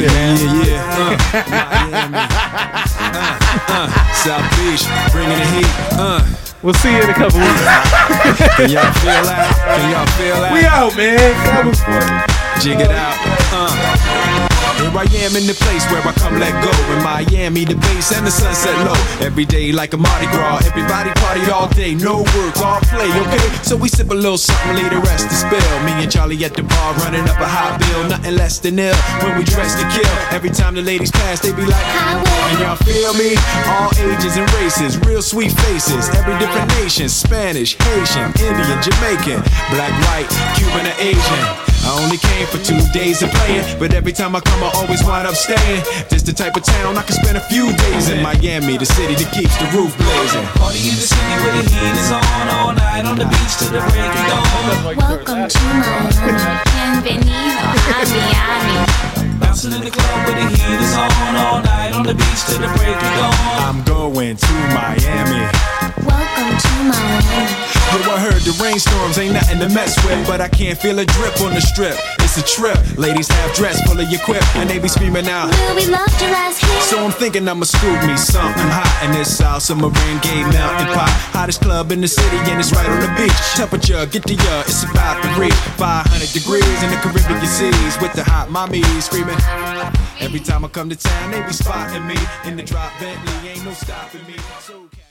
South Beach, bringing the heat. We'll see you in a couple weeks. Can y'all feel that? Can y'all feel that? We out, man. That was fun. Jig it out. Here I am in the place where I come let go. In Miami, the bass and the sunset low. Every day like a Mardi Gras. Everybody party all day. No work, all play, okay? So we sip a little something, leave the rest to spill. Me and Charlie at the bar running up a hot bill. Nothing less than ill when we dress to kill. Every time the ladies pass, they be like, and y'all feel me? All ages and races, real sweet faces. Every different nation, Spanish, Haitian, Indian, Jamaican, black, white, Cuban, or Asian. I only came for 2 days of playing, but every time I come I always wind up staying. This the type of town I can spend a few days in. Miami, the city that keeps the roof blazing. Party in the city where the heat is on all night on the beach till the break of dawn. Welcome to Miami. Bienvenido a Miami. Bouncing in the club with the heat is on all night on the beach till the break of dawn. I'm going to Miami. Welcome to Miami. Yo, I heard the rainstorms ain't nothing to mess with, but I can't feel a drip on the strip. It's a trip. Ladies half dressed, full of your quip, and they be screaming out, Will we loved you last year? So I'm thinking I'ma scoop me something hot in this South Submarine Gay Mountain Pot. Hottest club in the city and it's right on the beach. Temperature, get to ya, it's about to reach 500 degrees in the Caribbean seas with the hot mommies screaming. Every time I come to town, they be spotting me in the drop Bentley, ain't no stopping me. So